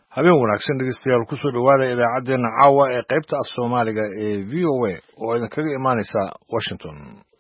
habeen wanaagsan dhegeystayaal ku soo dhawaada idaacadeena caawa ee qaybta af Soomaaliga ee VOA oo idin kaga imaanaysa Washington.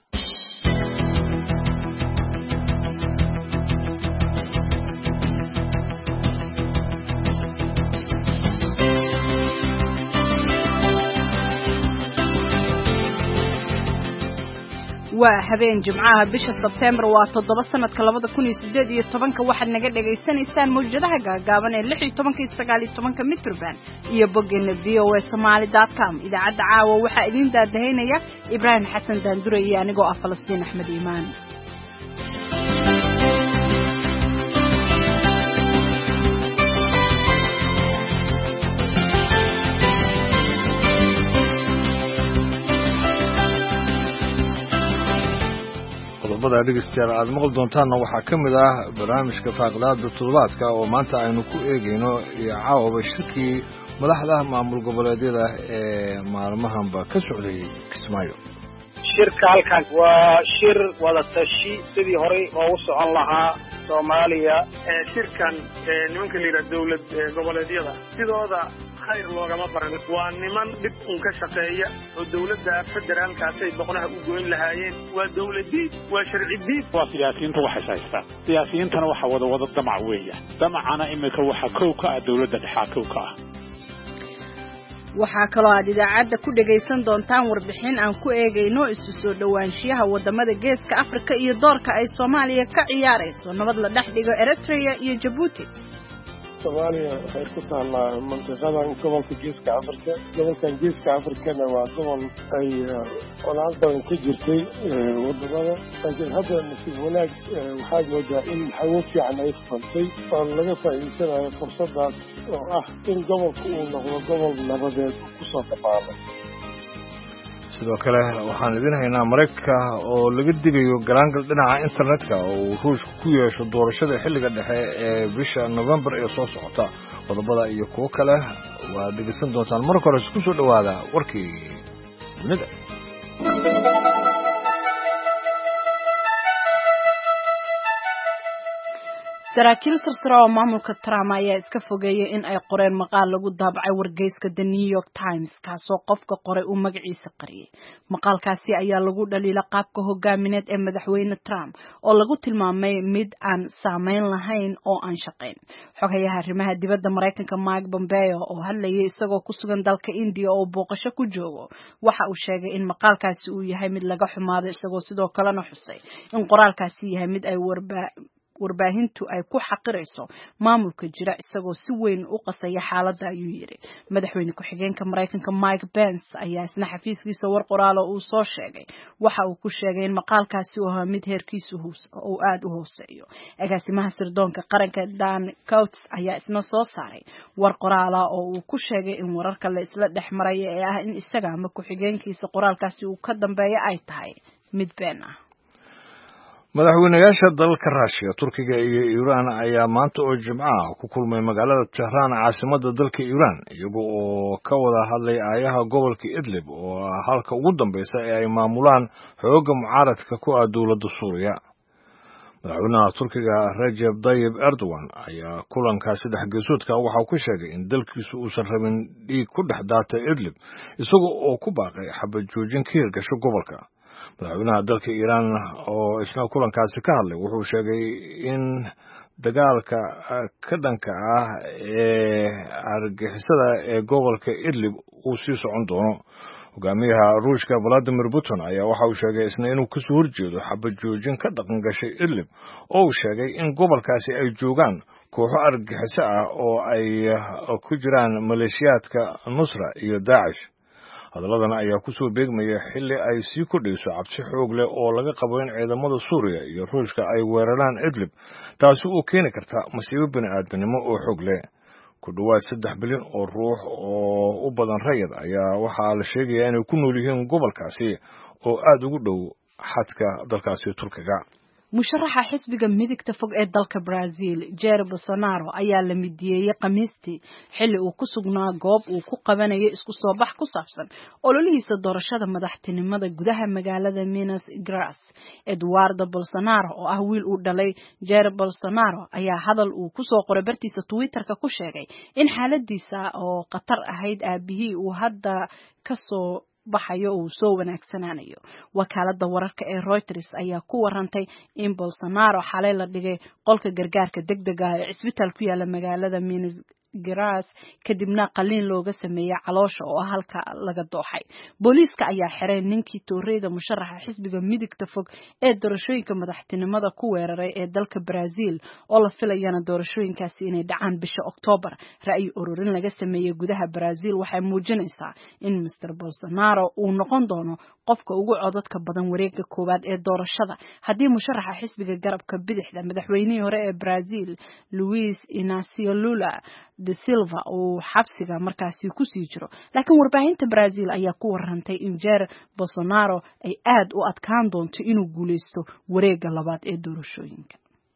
waa habeen jimcaha bisha September waa 7 sanadka 2018 waxaad naga dhageysanaysaan mowjadaha gaagaaban ee 16 iyo 19 mitrban iyo boggeena voasomali.com idaacadda caawa waxaa idin daadaheynaya Ibrahim Xasan Daandure iyo anigoo ah Falastiin Axmed Iimaan. qodobada dhegeystayaal aad maqal doontaan waxaa ka mid ah barnaamijka faaqlaada toddobaadka oo maanta aynu ku eegayno iyo caawaba shirkii madaxda maamul goboleedyada ee maalmahanba ka socday Kismaayo. shirka halkan waa shir wada tashi sidii hore loogu socon lahaa Soomaaliya shirkan nimanka liira dawlad goboleedyada sidooda khayr loogama baran waa niman dib ka shaqeeya oo dawladda federaalka ay boqonaha u goyn lahaayeen waa dawladii waa sharci waa siyaasiyiinta waxa haystaan siyaasiyiintana waxa wada damac weeya damacana imika waxa koow ka ah dawladda dhaxalka ka ah. waxaa kaloo aad idaacadda ku dhagaysan doontaan warbixin aan ku eegayno isu soo dhawaanshiyaha wadamada geeska Afrika iyo doorka ay Soomaaliya ka ciyaarayso nabad la dhex dhigo Eritrea iyo Djibouti. Soomaaliya waxay ku taallaa mantiqadan gobolka geeska Afrika. gobolkan geeska Afrikana waa gobol ay colaad badan ka jirtay wadamada laakiin hadda nasiib wanaag waxaad moodaa in hawo fiican ay furtay oo laga faa'iideysanayo fursadaas oo ah in gobolku uu noqdo gobol nabadeed ku soo dhawaaqay. sidoo kale waxaan idin haynaa Mareykanka oo laga digayo galaangal dhinaca internetka oo Ruushku ku yeesho doorashada xilliga dhexe ee bisha November ee soo socota. qodobada iyo kuwa kale waa dhegeysan doontaan marka hore isku soo dhawaada warkii dunida. saraakiil sarsare oo maamulka Trump ayaa iska fogeeyay in ay qoreen maqaal lagu daabacay wargeyska The New York Times kaasoo qofka qoray uu magaciisa qariyay. maqaalkaasi ayaa lagu dhaliilay qaabka hogaamineed ee madaxweyne Trump oo lagu tilmaamay mid aan saameyn lahayn oo aan shaqeyn. xogayaha arrimaha dibadda Mareykanka Mike Pompeo oo hadlayay isagoo ku sugan dalka India oo booqasho ku joogo waxa uu sheegay in maqaalkaasi uu yahay mid laga xumaaday isagoo sidoo kalena xusay in qoraalkaasi yahay mid ay warbaahintu ay ku xaqirayso maamulka jira isagoo si weyn u qasaya xaaladda ayuu yiri. madaxweyne ku-xigeenka Mareykanka Mike Pence ayaa isna xafiiskiisa war qoraal oo uu soo sheegay waxa uu ku sheegay in maqaalkaasi uu ahaa mid heerkiisu uu aad u hooseeyo. agaasimaha sirdoonka qaranka Dan Coats ayaa isna soo saaray war qoraal oo uu ku sheegay in wararka la isla dhexmaray ee ah in isaga ama ku-xigeenkiisa qoraalkaasi uu ka dambeeyo ay tahay mid been ah. madaxweynayaasha dalalka Russia, Turkiga iyo Iran ayaa maanta oo Jimcaha ku kulmay magaalada Tehran caasimadda dalka Iran iyagoo oo ka wada hadlay aayaha gobolka Idlib oo halka ugu dambaysa ee ay maamulaan xoogga mucaaradka ku ah dawladda Suuriya. madaxweynaha Turkiga Recep Tayyip Erdogan ayaa kulanka saddex geesoodka waxa ku sheegay in dalkiisu uusan rabin dhiig ku dhex daatay Idlib isagoo oo ku baaqay xabad joojin ka hirgasho gobolka. madaxweynaha dalka Iran oo isna kulankaasi ka hadlay wuxuu sheegay in dagaalka ka dhanka ah ee argagixisada ee gobolka Idlib uu sii socon doono. hogaamiyaha Ruushka Vladimir Putin ayaa waxa uu sheegay isna inuu ka soo horjeedo xabad joojin ka dhaqan gashay Idlib oo uu sheegay in gobolkaasi ay joogaan kooxo argagixiso ah oo ay ku jiraan maleeshiyaadka Nusra iyo Daesh. hadalladan ayaa ku soo beegmaya xilli ay sii kordhayso cabsi xoog leh oo laga qabo in ciidamada Suuriya iyo Ruushka ay weeraraan Idlib taasi oo keeni karta masiibo bini'aadanimo oo xoog leh. ku dhawaad 3 bilyan oo ruux oo u badan rayid ayaa waxaa la sheegayaa inay ku nool yihiin gobolkaasi oo aad ugu dhow xadka dalkaasi Turkiga. musharaxa xisbiga midigta fog ee dalka Brazil Jair Bolsonaro ayaa la mideeyay Khamiistii xilli uu ku sugnaa goob uu ku qabanayo isku soo bax ku saabsan ololihiisa doorashada madaxtinimada gudaha magaalada Minas Gerais. Eduardo Bolsonaro oo ah wiil uu dhalay Jair Bolsonaro ayaa hadal uu ku soo qoray bartiisa Twitter-ka ku sheegay in xaaladiisa oo khatar ahayd aabihii uu hadda ka soo baxayo uu soo wanaagsanaanayo. Wakaalada wararka ee Reuters ayaa ku warantay in Bolsonaro xalay la dhigay qolka gargaarka degdega ah ee isbitaal ku yaala magaalada Minas Gerais kadibna qaliin looga sameeyay caloosha oo halka laga dooxay. Booliiska ayaa xiray ninkii tooreyda musharaxa xisbiga midigta fog ee doorashooyinka madaxtinimada ku weeraray ee dalka Brazil oo la filayana doorashooyinkaasi inay dhacaan bisha October. Ra'yi ururin laga sameeyay gudaha Brazil waxay muujinaysaa in Mr. Bolsonaro uu noqon doono qofka ugu codadka badan wareegga koowaad ee doorashada haddii musharaxa xisbiga garabka bidixda madaxweynihii hore ee Brazil Luiz Inácio Lula da Silva uu xabsiga markaasi ku sii jiro. Laakiin warbaahinta Brazil ayaa ku warantay in Jair Bolsonaro ay aad u adkaan doonto inuu guuleysto wareegga labaad ee doorashooyinka.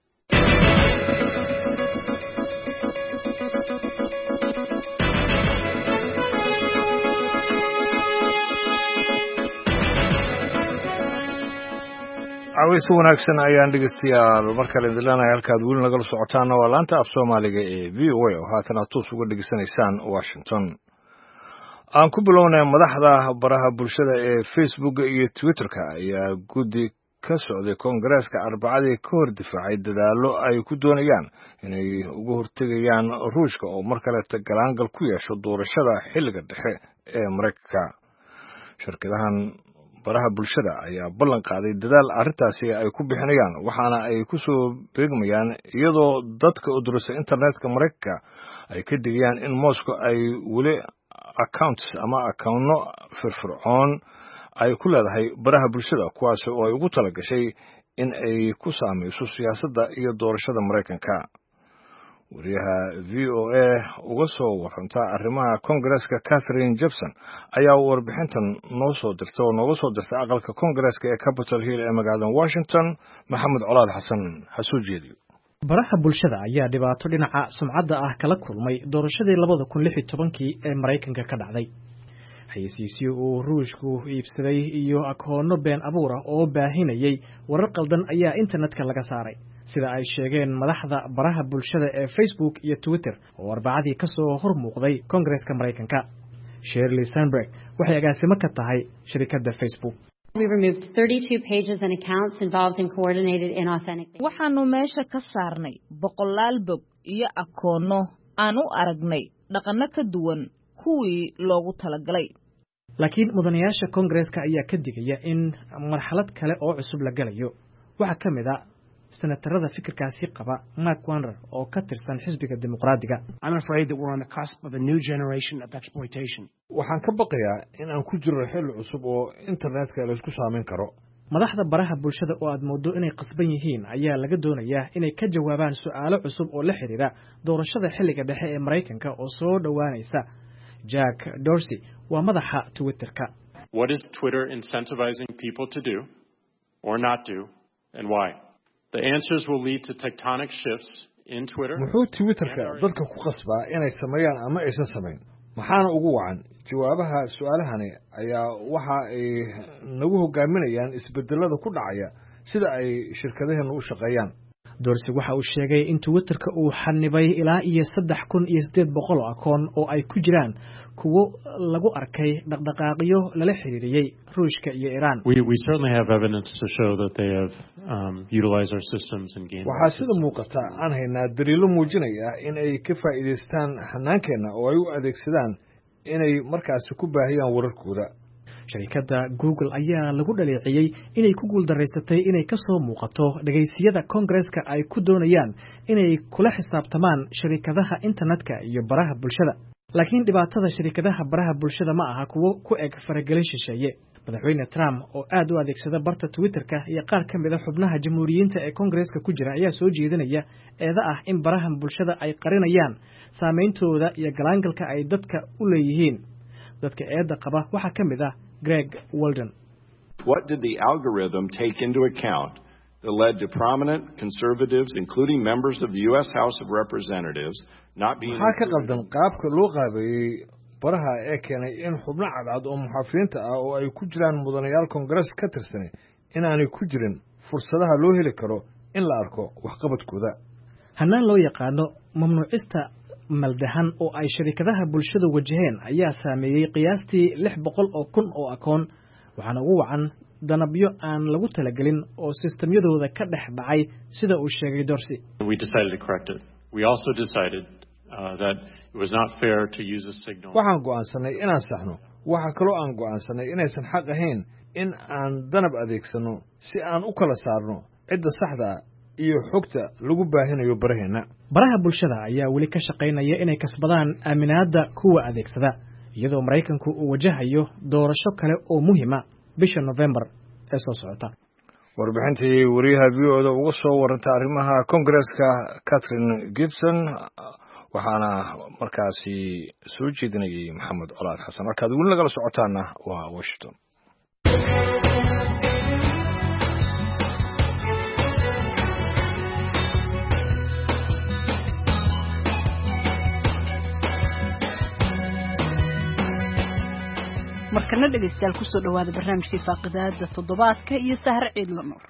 عويس wanaagsan ayaan dhegeystayaal markale idinleenahay halkaad weli nagala socotaana waa laanta af Soomaaliga ee VOA oo haatan aad toos uga dhegeysanaysaan Washington. aan ku bilownay madaxda baraha bulshada ee Facebook iyo Twitter-ka ayaa guddi ka socday Koongareeska Arbacadii ka hor difaacay dadaalo ay ku doonayaan inay uga hortagayaan Ruushka oo mar kale galaangal ku yeesho doorashada xilliga dhexe ee Mareykanka. shirkadahan baraha bulshada ayaa ballan qaaday dadaal arrintaasi ay ku bixinayaan waxaana ay ku soo beegmayaan iyadoo dadka u dursa internetka Mareykanka ay ka digayaan in Moscow ay weli accounts ama accountno firfircoon ay ku leedahay baraha bulshada kuwaas oo ay ugu talagashay in ay ku saameyso siyaasadda iyo doorashada Mareykanka. wariyaha VOA uga soo waranta arrimaha Koongareeska Catherine Jepson ayaa warbixintan nooga soo dirtay aqalka Koongareeska ee Capitol Hill ee magaalada Washington. Maxamed Colaad Xasan hasoo jeediyo. baraha bulshada ayaa dhibaato dhinaca sumcadda ah kala kulmay doorashadii 2016 ee Mareykanka ka dhacday. xayeysiisyo uu Ruushku iibsaday iyo akoono been abuur ah oo baahinayay warar qaldan ayaa internetka laga saaray, sida ay sheegeen madaxda baraha bulshada ee Facebook iyo Twitter oo Arbacadii ka soo hor muuqday Koongareeska Mareykanka. Shirley Sandberg waxay agaasimo ka tahay shirkadda Facebook. We removed 32 pages and accounts involved in coordinated inauthentic. waxaanu meesha ka saarnay 100 bog iyo akoono aan u aragnay dhaqano ka duwan kuwii loogu talagalay. laakiin mudanayaasha Koongareeska ayaa ka digaya in marxalad kale oo cusub la galayo. waxa kamid ah senatarada fikirkaasi qaba Mark Warner oo ka tirsan xisbiga dimuqraadiga. I'm afraid that we're on the cusp of a new generation of exploitation. waxaan ka baqayaa in aan ku jiro xilli cusub oo internetka la isku saameyn karo. madaxda baraha bulshada oo aad moodo inay qasban yihiin ayaa laga doonayaa inay ka jawaabaan su'aalo cusub oo la xiriira doorashada xilliga dhexe ee Mareykanka oo soo dhawaanaysa. Jack Dorsey waa madaxa Twitter-ka. What is Twitter incentivizing people to do or not do, and why? The answers will lead to tectonic shifts in Twitter. muxuu Twitter-ka dadka ku qasbaa inay sameeyaan ama aysan sameyn? maxaana ugu wacan? jawaabaha su'aalahani ayaa waxa ay nagu hogaaminayaan isbedelada ku dhacaya sida ay shirkadaheenu u shaqeeyaan. Dorsey waxa uu sheegay in Twitter-ka uu xanibay ilaa iyo 3800 akoon oo ay ku jiraan kuwo lagu arkay dhaqdhaqaaqyo lala xiriiriyay Ruushka iyo Iran. We certainly have evidence to show that they have utilized our systems and gained. waxaa sida muuqata aan haynaa daliilo muujinaya in ay ka faa'iideystaan xanaankeena oo ay u adeegsadaan inay markaasi ku baahiyaan wararkooda. shirkadda Google ayaa lagu dhaleeciyay inay ku guuldareysatay inay ka soo muuqato dhageysiyada Koongareeska ay ku doonayaan inay kula xisaabtamaan shirkadaha internetka iyo baraha bulshada. laakiin dhibaatada shirkadaha baraha bulshada ma aha kuwo ku eg faragelin shisheeye. madaxweyne Trump oo aad u adeegsada barta Twitter-ka iyo qaar ka mid ah xubnaha jamhuuriyiinta ee Koongareeska ku jira ayaa soo jeedinaya eeda ah in baraha bulshada ay qarinayaan saameyntooda iyo galaangalka ay dadka u leeyihiin. dadka eeda qaba waxaa ka mid ah Greg Walden. What did the algorithm take into account that led to prominent conservatives, including members of the U.S. House of Representatives, not being waxaa ka qaldan qaabka loo qaabeeyey baraha ee keenay in xubno cadcad oo muxaafidiinta ah oo ay ku jiraan mudanayaal koongarees ka tirsan inaanay ku jirin fursadaha loo heli karo in la arko waxqabadkooda. hannaan loo yaqaano mamnuucista maldahan oo ay sharikadaha bulshada wajaheen ayaa saameeyey qiyaastii 600,000 oo akoon, waxaana ugu wacan danabyo aan lagu talagelin oo sistemyadooda ka dhex dhacay sida uu sheegay Dorsey. We decided to correct it. We also decided that it was not fair to use a signal. waxaan go'aansanay inaan saxno. waxa kaloo aan go'aansanay inaysan xaq ahayn in aan danab adeegsano si aan u kala saarno cidda saxda iyo xogta lagu baahinayo baraheena. baraha bulshada ayaa weli ka shaqaynaya inay kasbadaan aaminaadda kuwa adeegsada, iyadoo Mareykanku uu wajahayo doorasho kale oo muhiima bisha November ee soo socota. warbixintii wariyaha VOA uga soo warantay arrimaha Congress-ka Catherine Gibson waxaana markaasi soo jeedinayay Maxamed Colaad Xasan. markaad weli nagala socotaana waa Washington. markana dhegeystayaal ku soo dhawaada barnaamijkii faaqidaada toddobaadka iyo Sahar Ciidlo Nuur.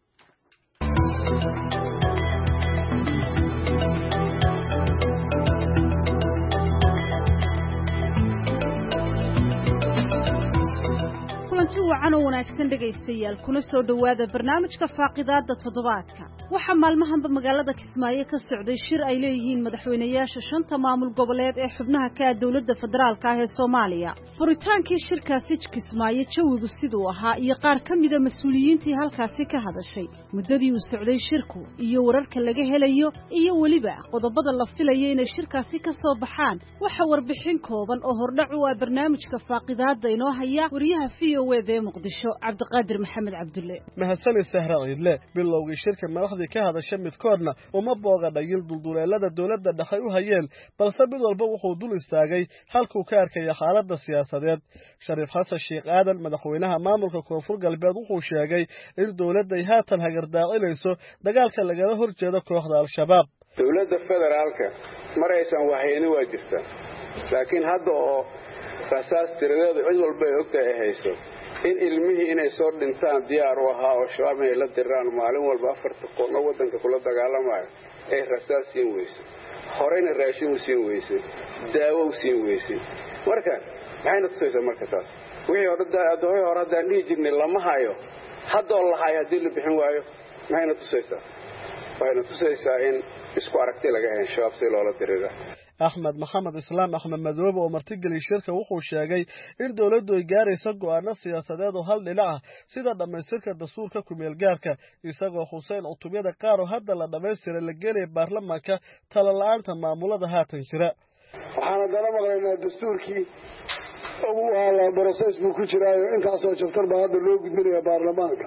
kulanti wacan oo wanaagsan dhegeystayaal kuna soo dhawaada barnaamijka faaqidaada toddobaadka. waxaa maalmahanba magaalada Kismaayo ka socday shir ay leeyihiin madaxweynayaasha 5 maamul goboleed ee xubnaha ka ah dawladda federaalka ah ee Soomaaliya. furitaankii shirkaasi Kismaayo jawigu sidoo ahaa iyo qaar ka mid ah mas'uuliyiintii halkaasi ka hadashay muddadii uu socday shirku iyo wararka laga helayo iyo waliba qodobada la filayay inay shirkaasi ka soo baxaan. waxa warbixin kooban oo hordhac u ah barnaamijka faaqidaada inoo haya wariyaha VOA Muqdisho Cabdiqaadir Maxamed Cabdulle. mahadsan Sahra Ciidle bilowgii shirka madaxdii ka hadashay midkoodna uma booqadhayin dulduleelada dawladda dhaxay u hayeen, balse mid walba wuxuu dul istaagay halkuu ka arkay xaaladda siyaasadeed. Shariif Xasan Sheekh Aadan madaxweynaha maamulka Koonfur Galbeed wuxuu sheegay in dawladda ay haatan hagardaacinayso dagaalka lagala horjeedo kooxda Al-Shabaab. dawladda federaalka maraysan waxayna waa jirtaa, laakiin hadda oo rasaas tiradeedu cid walba ay ogtahay hayso in ilmihii inay soo dhintaan diyaar u ahaa oo shabaab inay la diraan maalin walba 4 qono wadanka kula dagaalamayo ay rasaas siin weyso, horeyna raashin u siin weyso, daawo u siin weyso. marka maxayna tusaysaa marka taas wixii hore haddaan dhihi jirnay lama hayo hadda oo la hayo haddii la bixin waayo maxayna tusaysaa? waxayna tusaysaa in isku aragti laga hayn shabaab si loola dirira. Axmed Maxamed Islaam Axmed Madoobe oo martigeliyay shirka wuxuu sheegay in dawladdu ay gaarayso go'aano siyaasadeed oo hal dhinac ah sida dhamaystirka dastuurka ku-meel gaarka, isagoo Xuseen cutubiyada qaar oo hadda la dhamaystiray la geeyay baarlamaanka talo la'aanta maamulada haatan jira. waxaana dala maqlaynaa dastuurkii ugu ahaa process buu ku jiraayo intaasoo jabtar baa hadda loo gudbinaya baarlamaanka.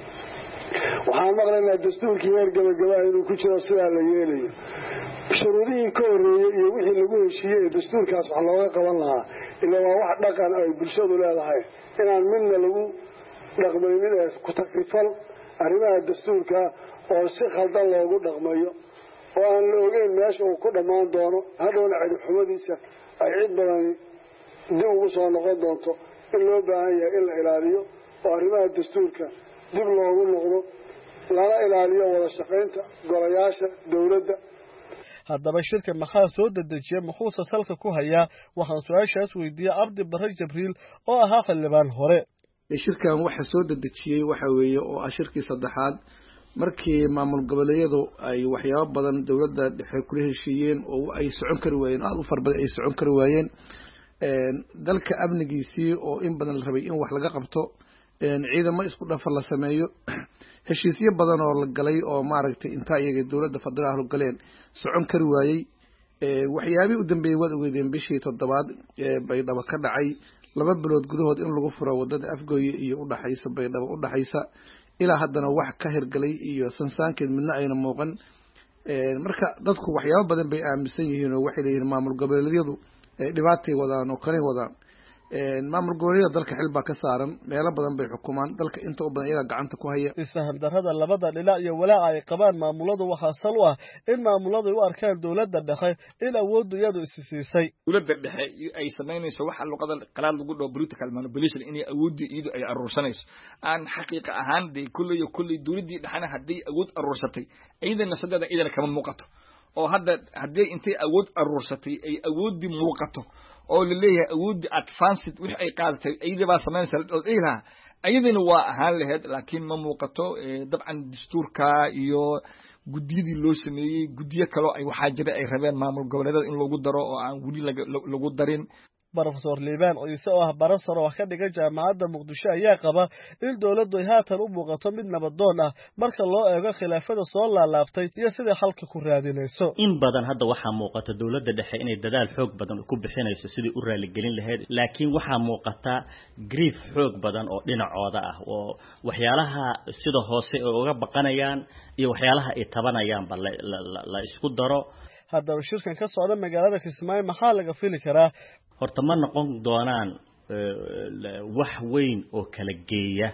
waxaan maqlaynaa dastuurkii heer gabagaba inuu ku jiro sidaa la yeelayo. shuruudihii ka horreeyey iyo wixii lagu heshiiyey ee dastuurkaas wax looga qaban lahaa ilaa waa wax dhaqan ay bulshadu leedahay inaan midna lagu dhaqmaynin ee ku takrifal arrimaha dastuurka oo si khaldan loogu dhaqmayo oo aan la ogeyn meesha uu ku dhammaan doono, hadhowna ciribxumadiisa ay cid badani dib ugu soo noqon doonto. in loo baahan yahay in la ilaaliyo oo arrimaha dastuurka dib loogu noqdo, lana ilaaliyo wada shaqaynta golayaasha dawladda. haddaba shirka maxaa soo dedejiyay muxuuse salka ku hayaa? waxaan su-aashaas weydiiyey Cabdi Barre Jibriil oo ahaa xildhibaan hore. shirkan waxa soo dedejiyey waxa weeye oo ah shirkii saddexaad markii maamul goboleedyadu ay waxyaabo badan dawladda dhexe kula heshiiyeen oo ay socon kari waayeen, aad u farbadan ay socon kari waayeen. dalka amnigiisii oo in badan la rabay in wax laga qabto, ciidamo isku dhafar la sameeyo, heshiisyo badan oo la galay oo maaragtay inta iyaga dawladda federaalku galeen socon kari waayey. waxyaabihii u dambeeyey waad ogeydeen bishii 7aad Baydhabo ka dhacay 2 bilood gudahood in lagu furo wadada Afgooye iyo u dhaxaysa Baydhabo u dhaxaysa ilaa haddana wax ka hirgalay iyo sansaankeed midna ayna muuqan. marka dadku waxyaabo badan bay aaminsan yihiin oo waxay leeyihiin maamul goboleedyadu dhibaatay wadaan oo kale wadaan. maamul goboleedyada dalka xil baa ka saaran meelo badan bay xukumaan dalka inta u badan iyaga gacanta ku haya isfaham darrada labada dhinac iyo walaaca ay qabaan maamuladu waxaa sal u ah in maamuladu u arkaan dowladda dhexe in awooddu iyadu isisiisay dowladda dhexe ay samaynayso waxa luqada qalaad lagu dhaho political manipulation inay awooddu iyadu ay aruursanayso aan xaqiiqa ahaan de kulli dowladdii dhexena hadday awood aruursatay ciidana sadada ciidana kama muuqato oo hadday intay awood aruursatay ay awoodii muuqato oo la leeyahay awoodii advanced wix ay qaadatay iyada baa samaynaysa ilaa ayadina waa ahaan lahayd laakiin ma muuqato dabcan dastuurka iyo gudiyadii loo sameeyey gudiyo kale ay waxaa jira ay rabeen maamul goboleedyada in lagu daro oo aan weli lagu darin Professor Liibaan Ciise oo ah barasar wax ka dhiga jaamacadda Muqdisho ayaa qaba in dawladdu ay haatan u muuqato mid nabadoon ah marka loo eego khilaafada soo laalaabtay iyo sida xalka ku raadinayso in badan hadda waxa muuqata dawladda dhexe inay dadaal xoog badan ku bixinayso sidii u raali gelin lahayd laakiin waxa muuqata grief xoog badan oo dhinacooda ah oo waxyaalaha sida hoose oo uga baqanayaan iyo waxyaalaha ay tabanayaan bal la isku daro haddaba shirkan ka socda magaalada Kismaayo maxaa laga fili karaa horta ma noqon doonaan wax weyn oo kala geeya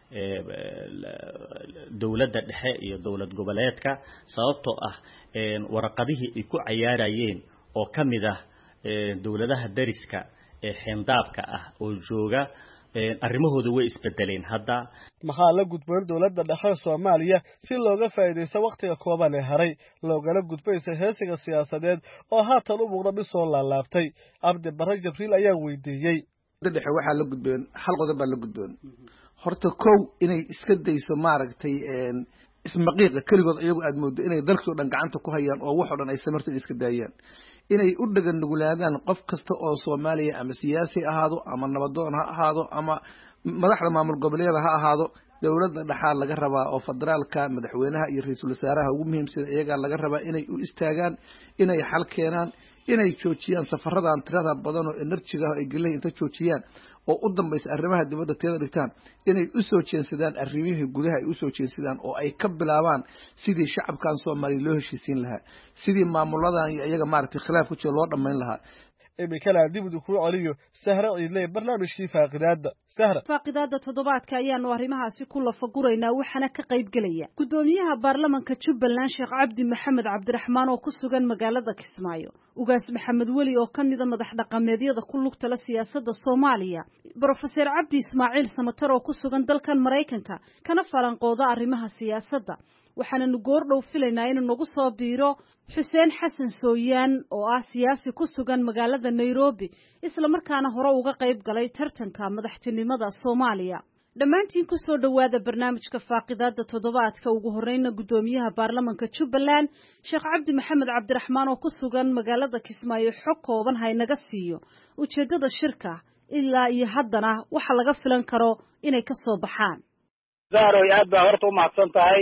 dawladda dhexe iyo dawlad goboleedka sababtoo ah warqadihii ay ku ciyaarayeen oo kamid ah dawladaha dariska ee xindaabka ah oo jooga arrimahooda way isbedeleen hadda maxaa la gudboon dawladda dhexe Soomaaliya si looga faa'iideysto waqtiga kooban ee haray loogala gudbaysa heesiga siyaasadeed oo haatan u muuqda mid soo laalaabtay Abdi Barre Jibriil ayaa weydiiyay dhexe waxa la gudboon hal qodob baa la gudboon horta kow inay iska dayso maaragtay ismaqiiqa kaligood iyagu aad moodo inay dalkii dhan gacanta ku hayaan oo wax oo dhan ay samartay iska daayaan inay u dhagan nugulaadaan qof kasta oo Soomaaliya ama siyaasi ahaado ama nabadoon ha ahaado ama madaxda maamul goboleedyada ha ahaado dawladda dhaxal laga rabaa oo federaalka madaxweynaha iyo ra'iisul wasaaraha ugu muhiimsan iyaga laga rabaa inay u istaagaan inay xal keenaan inay joojiyaan safaradan tirada badan oo energy-ga ay galay inta joojiyaan oo u dambaysa arrimaha dibadda teeda dhigtaan inay u soo jeensadaan arrimihii gudaha ay u soo jeensadaan oo ay ka bilaabaan sidii shacabkan Soomaaliya loo heshiisiin lahaa sidii maamuladan iyaga maaragtay khilaaf ku jiro loo dhameyn lahaa imikala dibadu ku celiyo Sahra Ciidley barnaamijkii faaqidaada Sahra faaqidaada toddobaadka ayaanu arrimahaasi ku lafaguraynaa waxana ka qayb galaya gudoomiyaha baarlamaanka Jubbaland Sheekh Cabdi Maxamed Cabdiraxmaan oo ku sugan magaalada Kismaayo ugaas Maxamed Weli oo kamid ah madax dhaqameedyada ku lugta la siyaasadda Soomaaliya Professor Cabdi Ismaaciil Samatar oo ku sugan dalkan Mareykanka kana falanqooda arrimaha siyaasadda waxaana goor dhow filaynaa inuu nagu soo biiro Xuseen Xasan Sooyaan oo ah siyaasi ku sugan magaalada Nairobi isla markaana hore uga qayb galay tartanka madaxtinimada Soomaaliya dhammaantiin ku soo dhawaada barnaamijka faaqidaada toddobaadka ugu horeyna gudoomiyaha baarlamaanka Jubbaland Sheekh Cabdi Maxamed Cabdiraxmaan oo ku sugan magaalada Kismaayo xog kooban haynaga siiyo ujeedada shirka ilaa iyo haddana waxa laga filan karo inay ka soo baxaan zahro aad baa horta u mahadsan tahay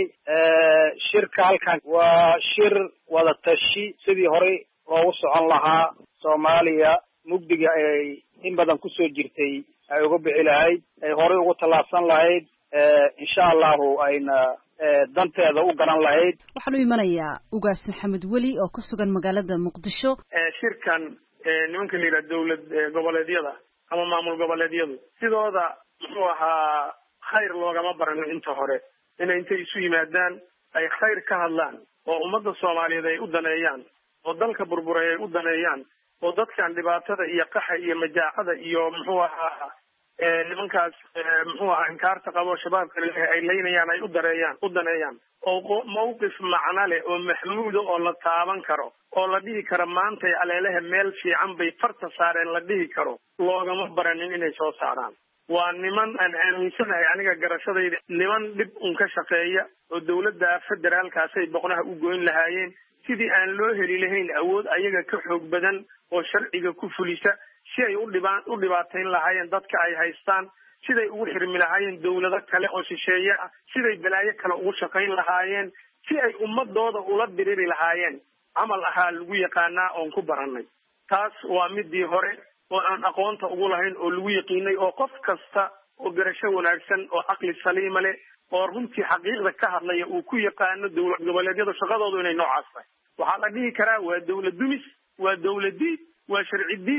shirka halkan waa shir wada tashi sidii hore loogu socon lahaa Soomaaliya mugdiga ay in badan ku soo jirtay ay uga bixi lahayd ay hore ugu tallaabsan lahayd insha Allah ayna danteeda u garan lahayd waxaan u imanayaa ugaas Maxamed Weli oo ku sugan magaalada Muqdisho shirkan nimanka leeyahay dawlad goboleedyada ama maamul goboleedyadu sidooda wuxuu ahaa khayr loogama baran inta hore inay intay isu yimaadaan ay khayr ka hadlaan oo ummadda Soomaaliyeed ay u daneeyaan oo dalka burburay ay u daneeyaan oo dadkan dhibaatada iyo qaxa iyo majaacada iyo muxuu ahaa nimankaas muxuu ahaa inkaarta qabo shabaabka ay leeynayaan ay u daneeyaan oo mowqif macna leh oo maxmuud oo la taaban karo oo la dhihi karo maanta aleelaha meel fiican bay farta saareen la dhihi karo loogama baranin inay soo saaraan waa niman aan aaminsanahay aniga garashadayda niman dhib un ka shaqeeya oo dawladda federaalkaas ay boqnaha u goyn lahaayeen sidii aan loo heli lahayn awood ayaga ka xoog badan oo sharciga ku fulisa si ay u dhibaateyn lahaayeen dadka ay haystaan siday ugu xirmi lahaayeen dawlado kale oo shisheeye ah siday balaayo kale ugu shaqayn lahaayeen si ay ummadooda ula diriri lahaayeen camal ahaa lagu yaqaanaa oon ku barannay taas waa midii hore oo aan aqoonta ugu lahayn oo lagu yaqiinay oo qof kasta oo garasho wanaagsan oo aqli saliima leh oo runtii xaqiiqda ka hadlaya uu ku yaqaano dawlad goboleedyada shaqadoodu inay noocaas tahay waxaa la dhihi karaa waa dawlad dumis waa dawlad diid waa sharci diid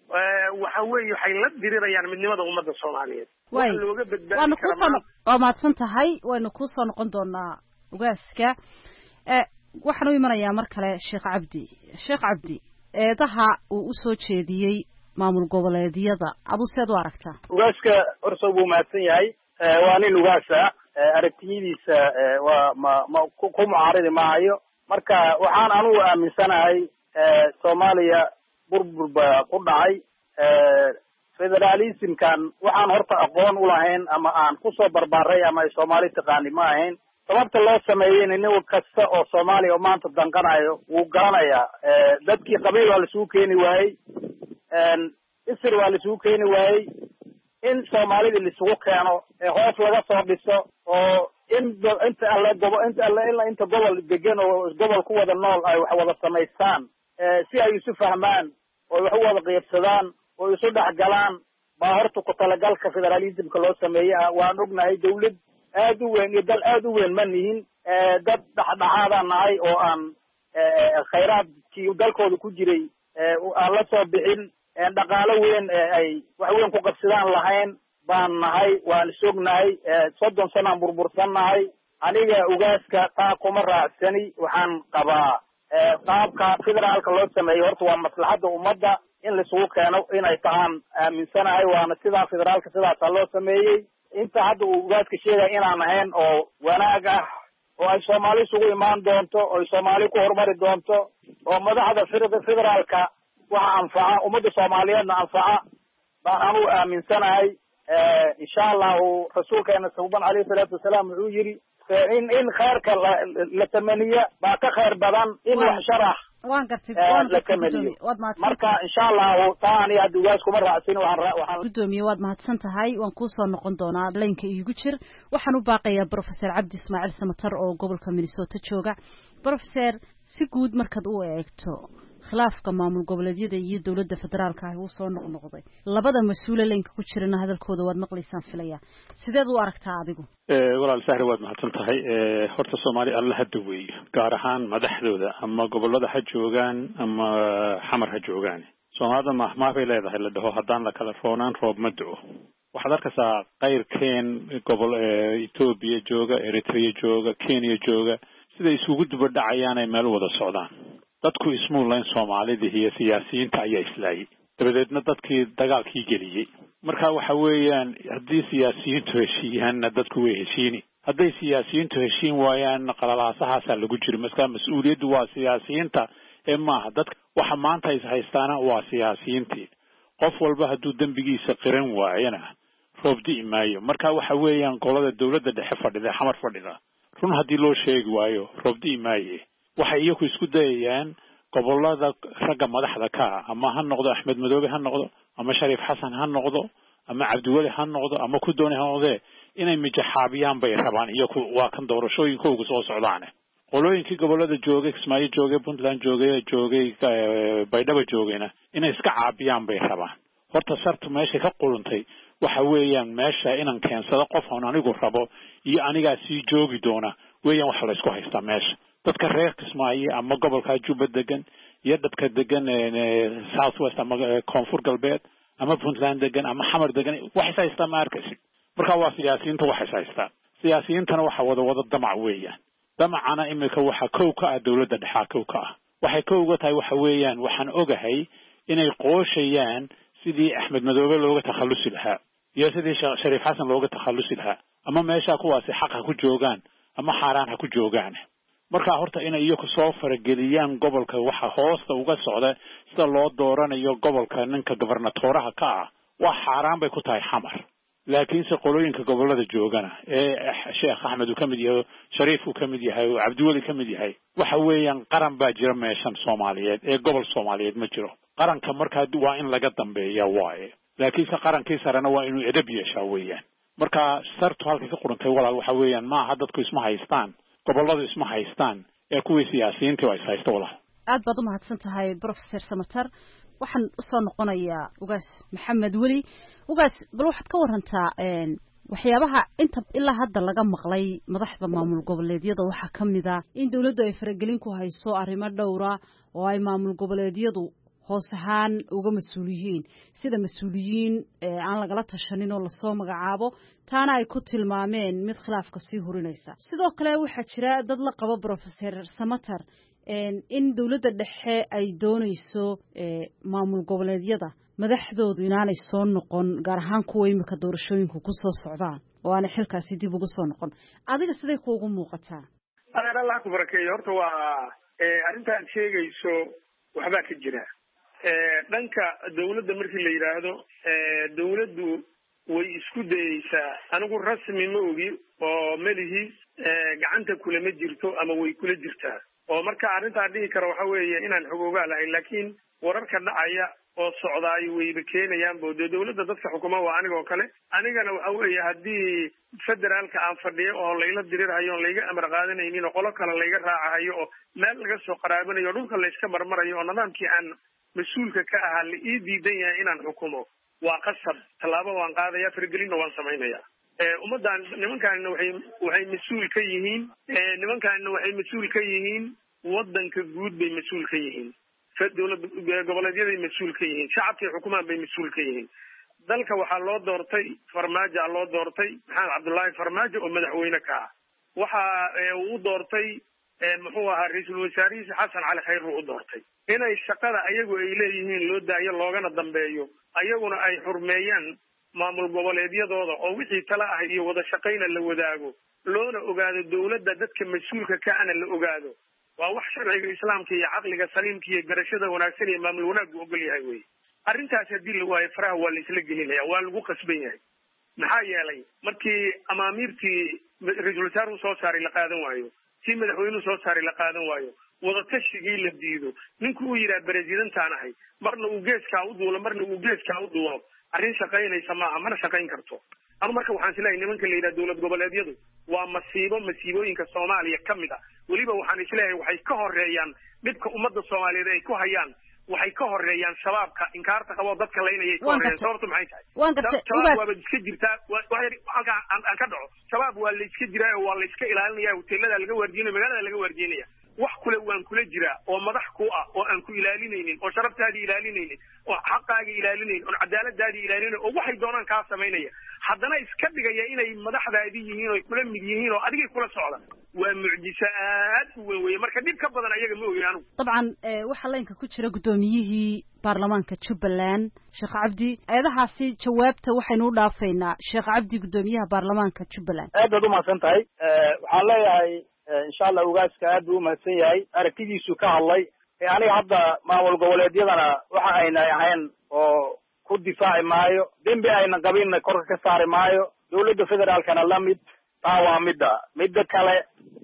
waxa weeye waxay la dirirayaan midnimada ummadda Soomaaliyeed way looga badbaadi karaa waa maadsan tahay waynu ku soo noqon doonaa ugaaska waxaan u imanayaa mar kale Sheekh Cabdi eedaha uu u soo jeediyey maamul goboleedyada adu seed u aragtaa ugaaska horta uu maadsan yahay waa nin ugaasa aragtidiisa waa ma ku mucaaridi maayo marka waxaan anugu aaminsanahay Soomaaliya burburba ku dhacay federalismkan waxaan horta aqoon u lahayn ama aan ku soo barbaaray ama ay Soomaali taqaani ma ahayn sababta loo sameeyay nin kasta oo Soomaaliya oo maanta danqanayo wuu garanayaa dadkii qabiil waa la isugu keeni waayey isir waa la isugu keeni waayey in Soomaalida la isugu keeno hoos laga soo dhiso oo inta gobol degan oo gobol ku wada nool ay wax wada samaystaan si ay isu fahmaan oo wax wada qeybsadaan oo isu dhexgalaan baa horta ku talagalka federalismka loo sameeyay waan ognahay dawlad aad u weyn iyo dal aad u weyn ma nihin dad dhexdhexaadaan nahay oo aan khayraadkii dalkooda ku jiray aan la soo bixin dhaqaalo weyn ay wax weyn ku qabsadaan lahayn baan nahay waan isognahay 30 sano aan burbursannahay aniga ugaaska taa kuma raacsani waxaan qabaa qaabka federaalka loo sameeyo horta waa maslaxadda ummadda in la isugu keeno inay tahaan aaminsanahay waana sidaa federaalka sidaasa loo sameeyey inta hadda uu ugaaska sheegaya inaan ahayn oo wanaag ah oo ay Soomaali isugu imaan doonto oo ay Soomaali ku horumari doonto oo madaxda federaalka waxa anfaca ummadda Soomaaliyeedna anfaca baan anugu aaminsanahay insha Allah rasuulkeena sallallahu alayhi wasallam wuxuu yiri in khayrka la tamaniya baa ka khayr badan in wax sharax waan gartay marka insha Allah taani hadda ugaas kuma raacsin waxaan gudoomiye waad mahadsan tahay waan ku soo noqon doonaa leenka iigu jir waxaan u baaqayaa Professor Cabdi Ismaaciil Samatar oo gobolka Minnesota jooga Professor si guud markaad u eegto khilaafka maamul goboleedyada iyo dawladda federaalka ah uu soo noqnoqday labada mas'uul leenka ku jirana hadalkooda waad maqlaysaan filaya sideed u aragtaa adigu walaal sahri waad mahadsan tahay horta Soomaali Allah hada weey gaar ahaan madaxdooda ama gobolada ha joogaan ama xamar ha joogaan Soomaalida ma bay leedahay la dhaho hadaan la kala foonaan roob ma da'o waxaad arkaysaa qayrkeen gobol Ethiopia jooga Eritrea jooga Kenya jooga sida isugu duba dhacayaan ay meel wada socdaan dadku ismuulayn Soomaalida iyo siyaasiyiinta ayaa islaayay dabadeedna dadkii dagaalkii geliyay marka waxa weeyaan haddii siyaasiyiintu heshiiyaan dadku way heshiini hadday siyaasiyiintu heshiin waayaan qalalaasahaas lagu jiro marka mas'uuliyaddu waa siyaasiyiinta ee maaha dadka waxa maanta ay haystaana waa siyaasiyiintii qof walba hadduu dambigiisa qiran waayana roobdi imaayo marka waxa weeyaan qolada dawladda dhexe fadhida xamar fadhida run haddii loo sheegi waayo roobdi imaaye waxay iyagu isku dayayaan gobolada ragga madaxda ka ama ha noqdo Axmed Madoobe ha noqdo ama Shariif Xasan ha noqdo ama Cabdiwali ha noqdo ama ku doonay ha noqdo inay mijaxaabiyaan bay rabaan iyagu waa kan doorashooyinkooda soo socdaan qolooyinkii gobolada joogay Kismaayo joogay Puntland joogay Baydhabo joogayna inay iska caabiyaan bay rabaan horta sartu meesha ka quluntay waxa weeyaan meesha inaan keensado qof aan anigu rabo iyo aniga sii joogi doona weeyaan wax la isku haystaa meesha dadka reer Kismaayo ama gobolka Juba degan iyo dadka degan South West ama Koonfur Galbeed ama Puntland degan ama Xamar degan wax haystaa ma arkaysi marka waa siyaasiyiinta wax haystaa siyaasiyiintana waxa wada damac weeyaan damacana imika waxa kowka dawladda dhexe kowka waxay kowga tahay waxa weeyaan waxaan ogahay inay qooshayaan sidii Axmed Madoobe looga takhalusi lahaa iyo sidii Shariif Xasan looga takhalusi lahaa ama meesha kuwaasi xaq ku joogaan ama xaraan ha ku joogaan marka horta inay iyagu soo farageliyaan gobolka waxa hoosta uga socda sida loo dooranayo gobolka ninka gobernatoraha ka waa xaraan bay ku tahay xamar laakiin si qolooyinka gobolada joogana Sheekh Axmed uu kamid yahay Shariif uu kamid yahay Cabdiwali kamid yahay waxa weeyaan qaran baa jira meeshan Soomaaliyeed gobol Soomaaliyeed ma jiro qaranka marka waa in laga dambeeyaa waaye laakiin si qarankii sarana waa inuu edeb yeeshaa weeyaan marka sartu halka ka qurantay walaal waxa weeyaan ma aha dadku isma haystaan gobolada isma haystaan kuwii siyaasiyiinta ay haysto walaal aad baad u mahadsan tahay Professor Samatar waxaan u soo noqonayaa ugaas Maxamed Wali ugaas bal waxaad ka warantaa waxyaabaha inta ilaa hadda laga maqlay madaxda maamul goboleedyada waxa kamid ah in dawladdu ay faragelin ku hayso arrimo dhowr ah oo ay maamul goboleedyadu hoos ahaan uga mas-uul yihiin sida mas-uuliyiin aan lagala tashanin oo lasoo magacaabo taana ay ku tilmaameen mid khilaafka sii hurinaysa sidoo kale waxaa jira dad la qabo Professor Samatar in dawladda dhexe ay doonayso maamul goboleedyada madaxdoodu inaanay soo noqon gaar ahaan kuwa imika doorashooyinku ku soo socdaan oo aanay xilkaasi dib uga soo noqon adiga siday kuugu muuqataa adeer allah ku barakeeyo horta waa arrintaad sheegayso waxbaa ka jira dhanka dawladda markii la yidhaahdo dawladdu way isku dayeysaa anigu rasmi ma ogi oo melihi gacanta kulama jirto ama way kula jirtaa oo marka arrintaa dhihi kara waxa weeye inaan xogoogaa lahayn laakiin wararka dhacaya oo socdaayo wayba keenayaan bo dee dawladda dadka xukuma waa aniga oo kale anigana waxa weeye haddii federaalka aan fadhiyo oo layla dirirhayo oon layga amar qaadanaynin oo qolo kale layga raacahayo oo meel laga soo qaraabanayo o dhulka layska marmarayo oo nidaamkii aan mas-uulka ka ahaa la ii diidan yahay inaan xukumo waa qasab tallaabo waan qaadaya faragelinna waan samaynaya ummaddan nimankaanina waxay mas-uul ka yihiin nimankaanina waxay mas-uul ka yihiin waddanka guud bay mas-uul ka yihiin dawlad goboleedyaday mas-uul ka yihiin shacabkay xukumaan bay mas-uul ka yihiin dalka waxaa loo doortay farmaajo loo doortay maxamed cabdullaahi farmaajo oo madaxweyne ka ah waxa uu doortay muxuu ahaa ra-iisul wasaarihiisa xasan cali khayr uu u doortay inay shaqada ayagu ay leeyihiin loo daayo loogana dambeeyo ayaguna ay xurmeeyaan maamul goboleedyadooda oo wixii tala ah iyo wada shaqayna la wadaago loona ogaado dawladda dadka mas-uulka ka ana la ogaado waa wax sharciga islaamka iyo caqliga saliimka iyo garashada wanaagsan iyo maamul wanaaggu ogol yahay wey arrintaas haddii la waayo faraha waa la isla gelinaya waa lagu qasban yahay maxaa yeelay markii amaamiirtii ra-iisul wasaar u soo saaray la qaadan waayo tii madaxweynuhu soo saaray la qaadan waayo wadatashigai la diido ninku uu yidhaha berezidantaan ahay marna uu geeskaa u duulo marna uu geeskaa u duulo arrin shaqaynaysa maaha mana shaqayn karto ama marka waxaan isleeyahay nimanka la yidhaha dawlad goboleedyadu waa masiibooyinka Soomaaliya ka mid ah weliba waxaan isleeyahay waxay ka horeeyaan dhibka ummadda Soomaaliyeed ay ku hayaan waxay ka horeeyaan shabaabka inkaarta qabo dadka leynayay ka horeeyaan sababtu maxay tahay shabaab waa iska jirtaa halka aan ka dhaco shabaab waa la iska jiraa oo waa la iska ilaalinaya hoteelada laga waardiinayo magaalada laga waardiinaya wax kule waan kula jiraa oo madax ku ah oo aan ku ilaalinaynin oo sharaftaadii ilaalinaynin oo xaqaagii ilaalinaynin oo cadaaladaadii ilaalinaynin oo waxay doonaan kaa samaynaya haddana iska dhigaya inay madaxdaadii yihiin oo kula mid yihiin oo adigay kula socdaan waa mucjiso aad u weyn weeye marka dhib ka badan ayaga ma ogin anigu dabcan waxaa laynka ku jira guddoomiyihii baarlamaanka Jubbaland Sheekh Cabdi eedahaasi jawaabta waxaynu u dhaafaynaa Sheekh Cabdi guddoomiyaha baarlamaanka Jubbaland aad baad u mahadsan tahay waxaan leeyahay insha Allah ugaaska aad buu u mahadsan yahay aragtidiisu ka hadlay aniga hadda maamul goboleedyadana waxa ayna ahayn oo ku difaaci maayo dembi ayna qabinna korka ka saari maayo dawladda federaalkana la mid taa waa midda kale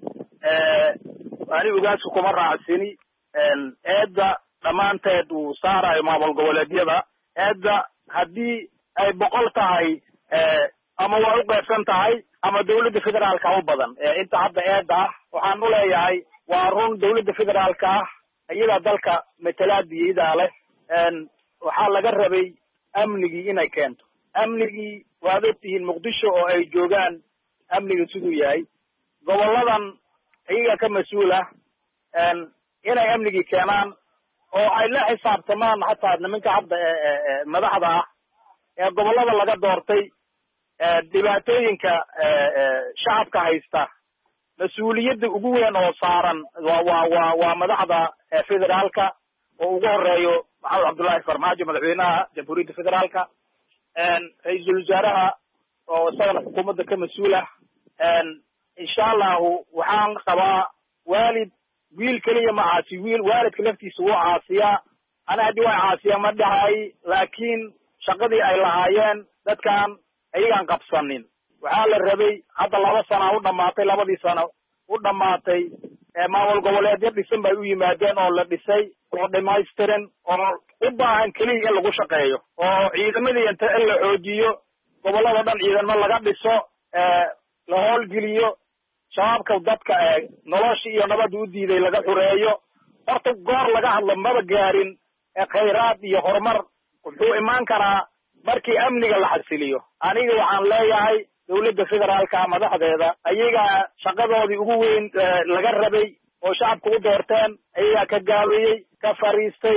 aniga ugaasku kuma raacsini eedda dhammaanteed uu saarayo maamul goboleedyada eedda haddii ay 100 tahay ama waa u qaybsan tahay ama dawladda federaalka u badan inta hadda eedda ah waxaan u leeyahay waa run dawladda federaalka ah iyada dalka matalaadiyada leh waxaa laga rabay amnigii inay keento amnigii waad ogtihiin muqdisho oo ay joogaan amniga siduu yahay goboladan iyaga ka mas-uul ah inay amnigii keenaan oo ay la xisaabtamaan hataa nimanka hadda madaxda ah ee gobolada laga doortay dhibaatooyinka shacabka haysta mas-uuliyadda ugu weyn oo saaran waa madaxda federaalka oo ugu horeeyo maxamed cabdullaahi farmaajo madaxweynaha jamhuuriyadda federaalka ra-iisul wasaaraha oo isagana xukuumadda ka mas-uul ah insha allahu waxaan qabaa waalid wiil keliya ma caasi waalidka laftiisa wuu caasiyaa ana haddii waa caasiya ma dhahay laakiin shaqadii ay lahaayeen dadkan ayagaan qabsanin waxaa la rabay hadda 2 sana u dhamaatay 2 sano u dhamaatay maamul goboleedyo dhisan bay u yimaadeen oo la dhisay oo dhamaystiran oo u baahan keliya in lagu shaqeeyo oo ciidamadii inta in la xoojiyo gobolada dhan ciidamo laga dhiso la howlgeliyo shabaabka dadka nolosha iyo nabadda u diiday laga xureeyo horta goor laga hadlo maba gaarin khayraad iyo horumar wuxuu imaan karaa markii amniga la xasiliyo aniga waxaan leeyahay dawladda federaalka madaxdeeda ayaga shaqadoodii ugu weyn laga rabay oo shacabku u doorteen ayaga ka gaabiyey ka fariistay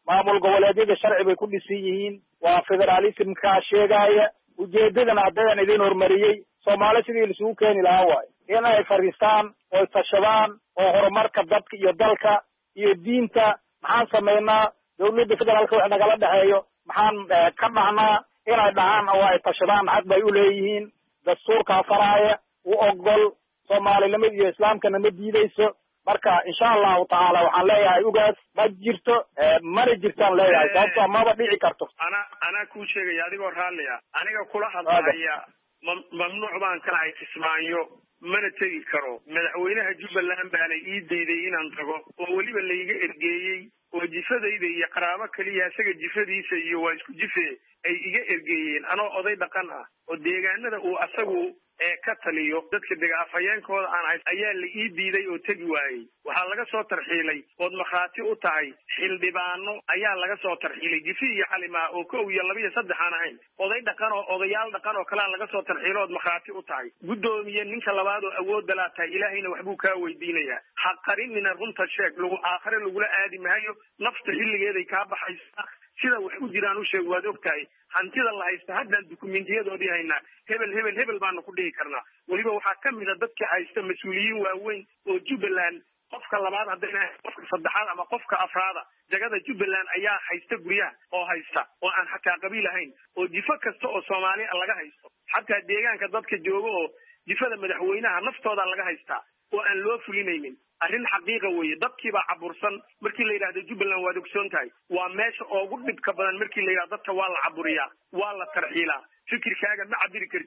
maamul goboleedyada sharci bay ku dhisan yihiin waa federalismkaa sheegaya ujeedadana haddayaan idin horumariyey soomaali sidii laisugu keeni lahaa waayo in ay fadhiistaan oy tashadaan oo horumarka dadka iyo dalka iyo diinta maxaan samaynaa dawladda federaalka wax nagala dhexeeyo maxaan ka dhahnaa inay dhahaan oo ay tashadaan xaq bay u leeyihiin dastuurkaa faraaya u ogol soomaalinimada iyo islaamkana ma diidayso marka insha allahu tacaala waxaan leeyahay ugaas ma jirto mana jirtaan leeyahay sababtoo maba dhici karto anaa kuu sheegaya adigoo raalli ah aniga kula hadlaya mamnuuc baan ka ahay kismaayo mana tegi karo madaxweynaha jubbaland baana ii dayday inaan tago oo weliba layga ergeeyey oo jifadayda iyo qaraabo keliya isaga jifadiisa iyo waa isku jife ay iga ergeeyeen anoo oday dhaqan ah oo deegaanada uu asagu ka taliyo dadka afhayeenkooda aan hays ayaa la ii diiday oo tegi waayey waxaa laga soo tarxiilay ood markhaati u tahay xildhibaano ayaa laga soo tarxiilay jifi iyo calimaa oo 1 iyo 2 iyo 3 aan ahayn oday dhaqan oo odayaal dhaqan oo kalea laga soo tarxiilo ood markhaati u tahay guddoomiye ninka labaad oo awoodda laa tahay ilaahayna waxbuu kaa weydiinayaa ha qarinina runta sheeg lagu aakhire lagula aadi maayo nafta xilligeeday kaa baxaysaa sida wax u jiraan u sheeg waad ogtahay hantida la haysta haddaan dukumentiyadoodii haynaa hebel baanu ku dhihi karnaa weliba waxaa ka mid a dadka haysta mas-uuliyiin waaweyn oo jubbaland qofka labaad haddayna qofka saddexaad ama qofka afraada jagada jubbaland ayaa haysta guryaha oo haysta oo aan xataa qabiil ahayn oo jifo kasta oo soomaaliya laga haysto xataa deegaanka dadka jooga oo jifada madaxweynaha naftooda laga haystaa oo aan loo fulinaynin arrin xaqiiqa weeye dadkiibaa cabursan markii la yidhahdo jubbaland waad ogsoon tahay waa meesha ugu dhibka badan markii la yidhahdo dadka waa la caburiyaa waa la tarxiilaa fikirkaaga ma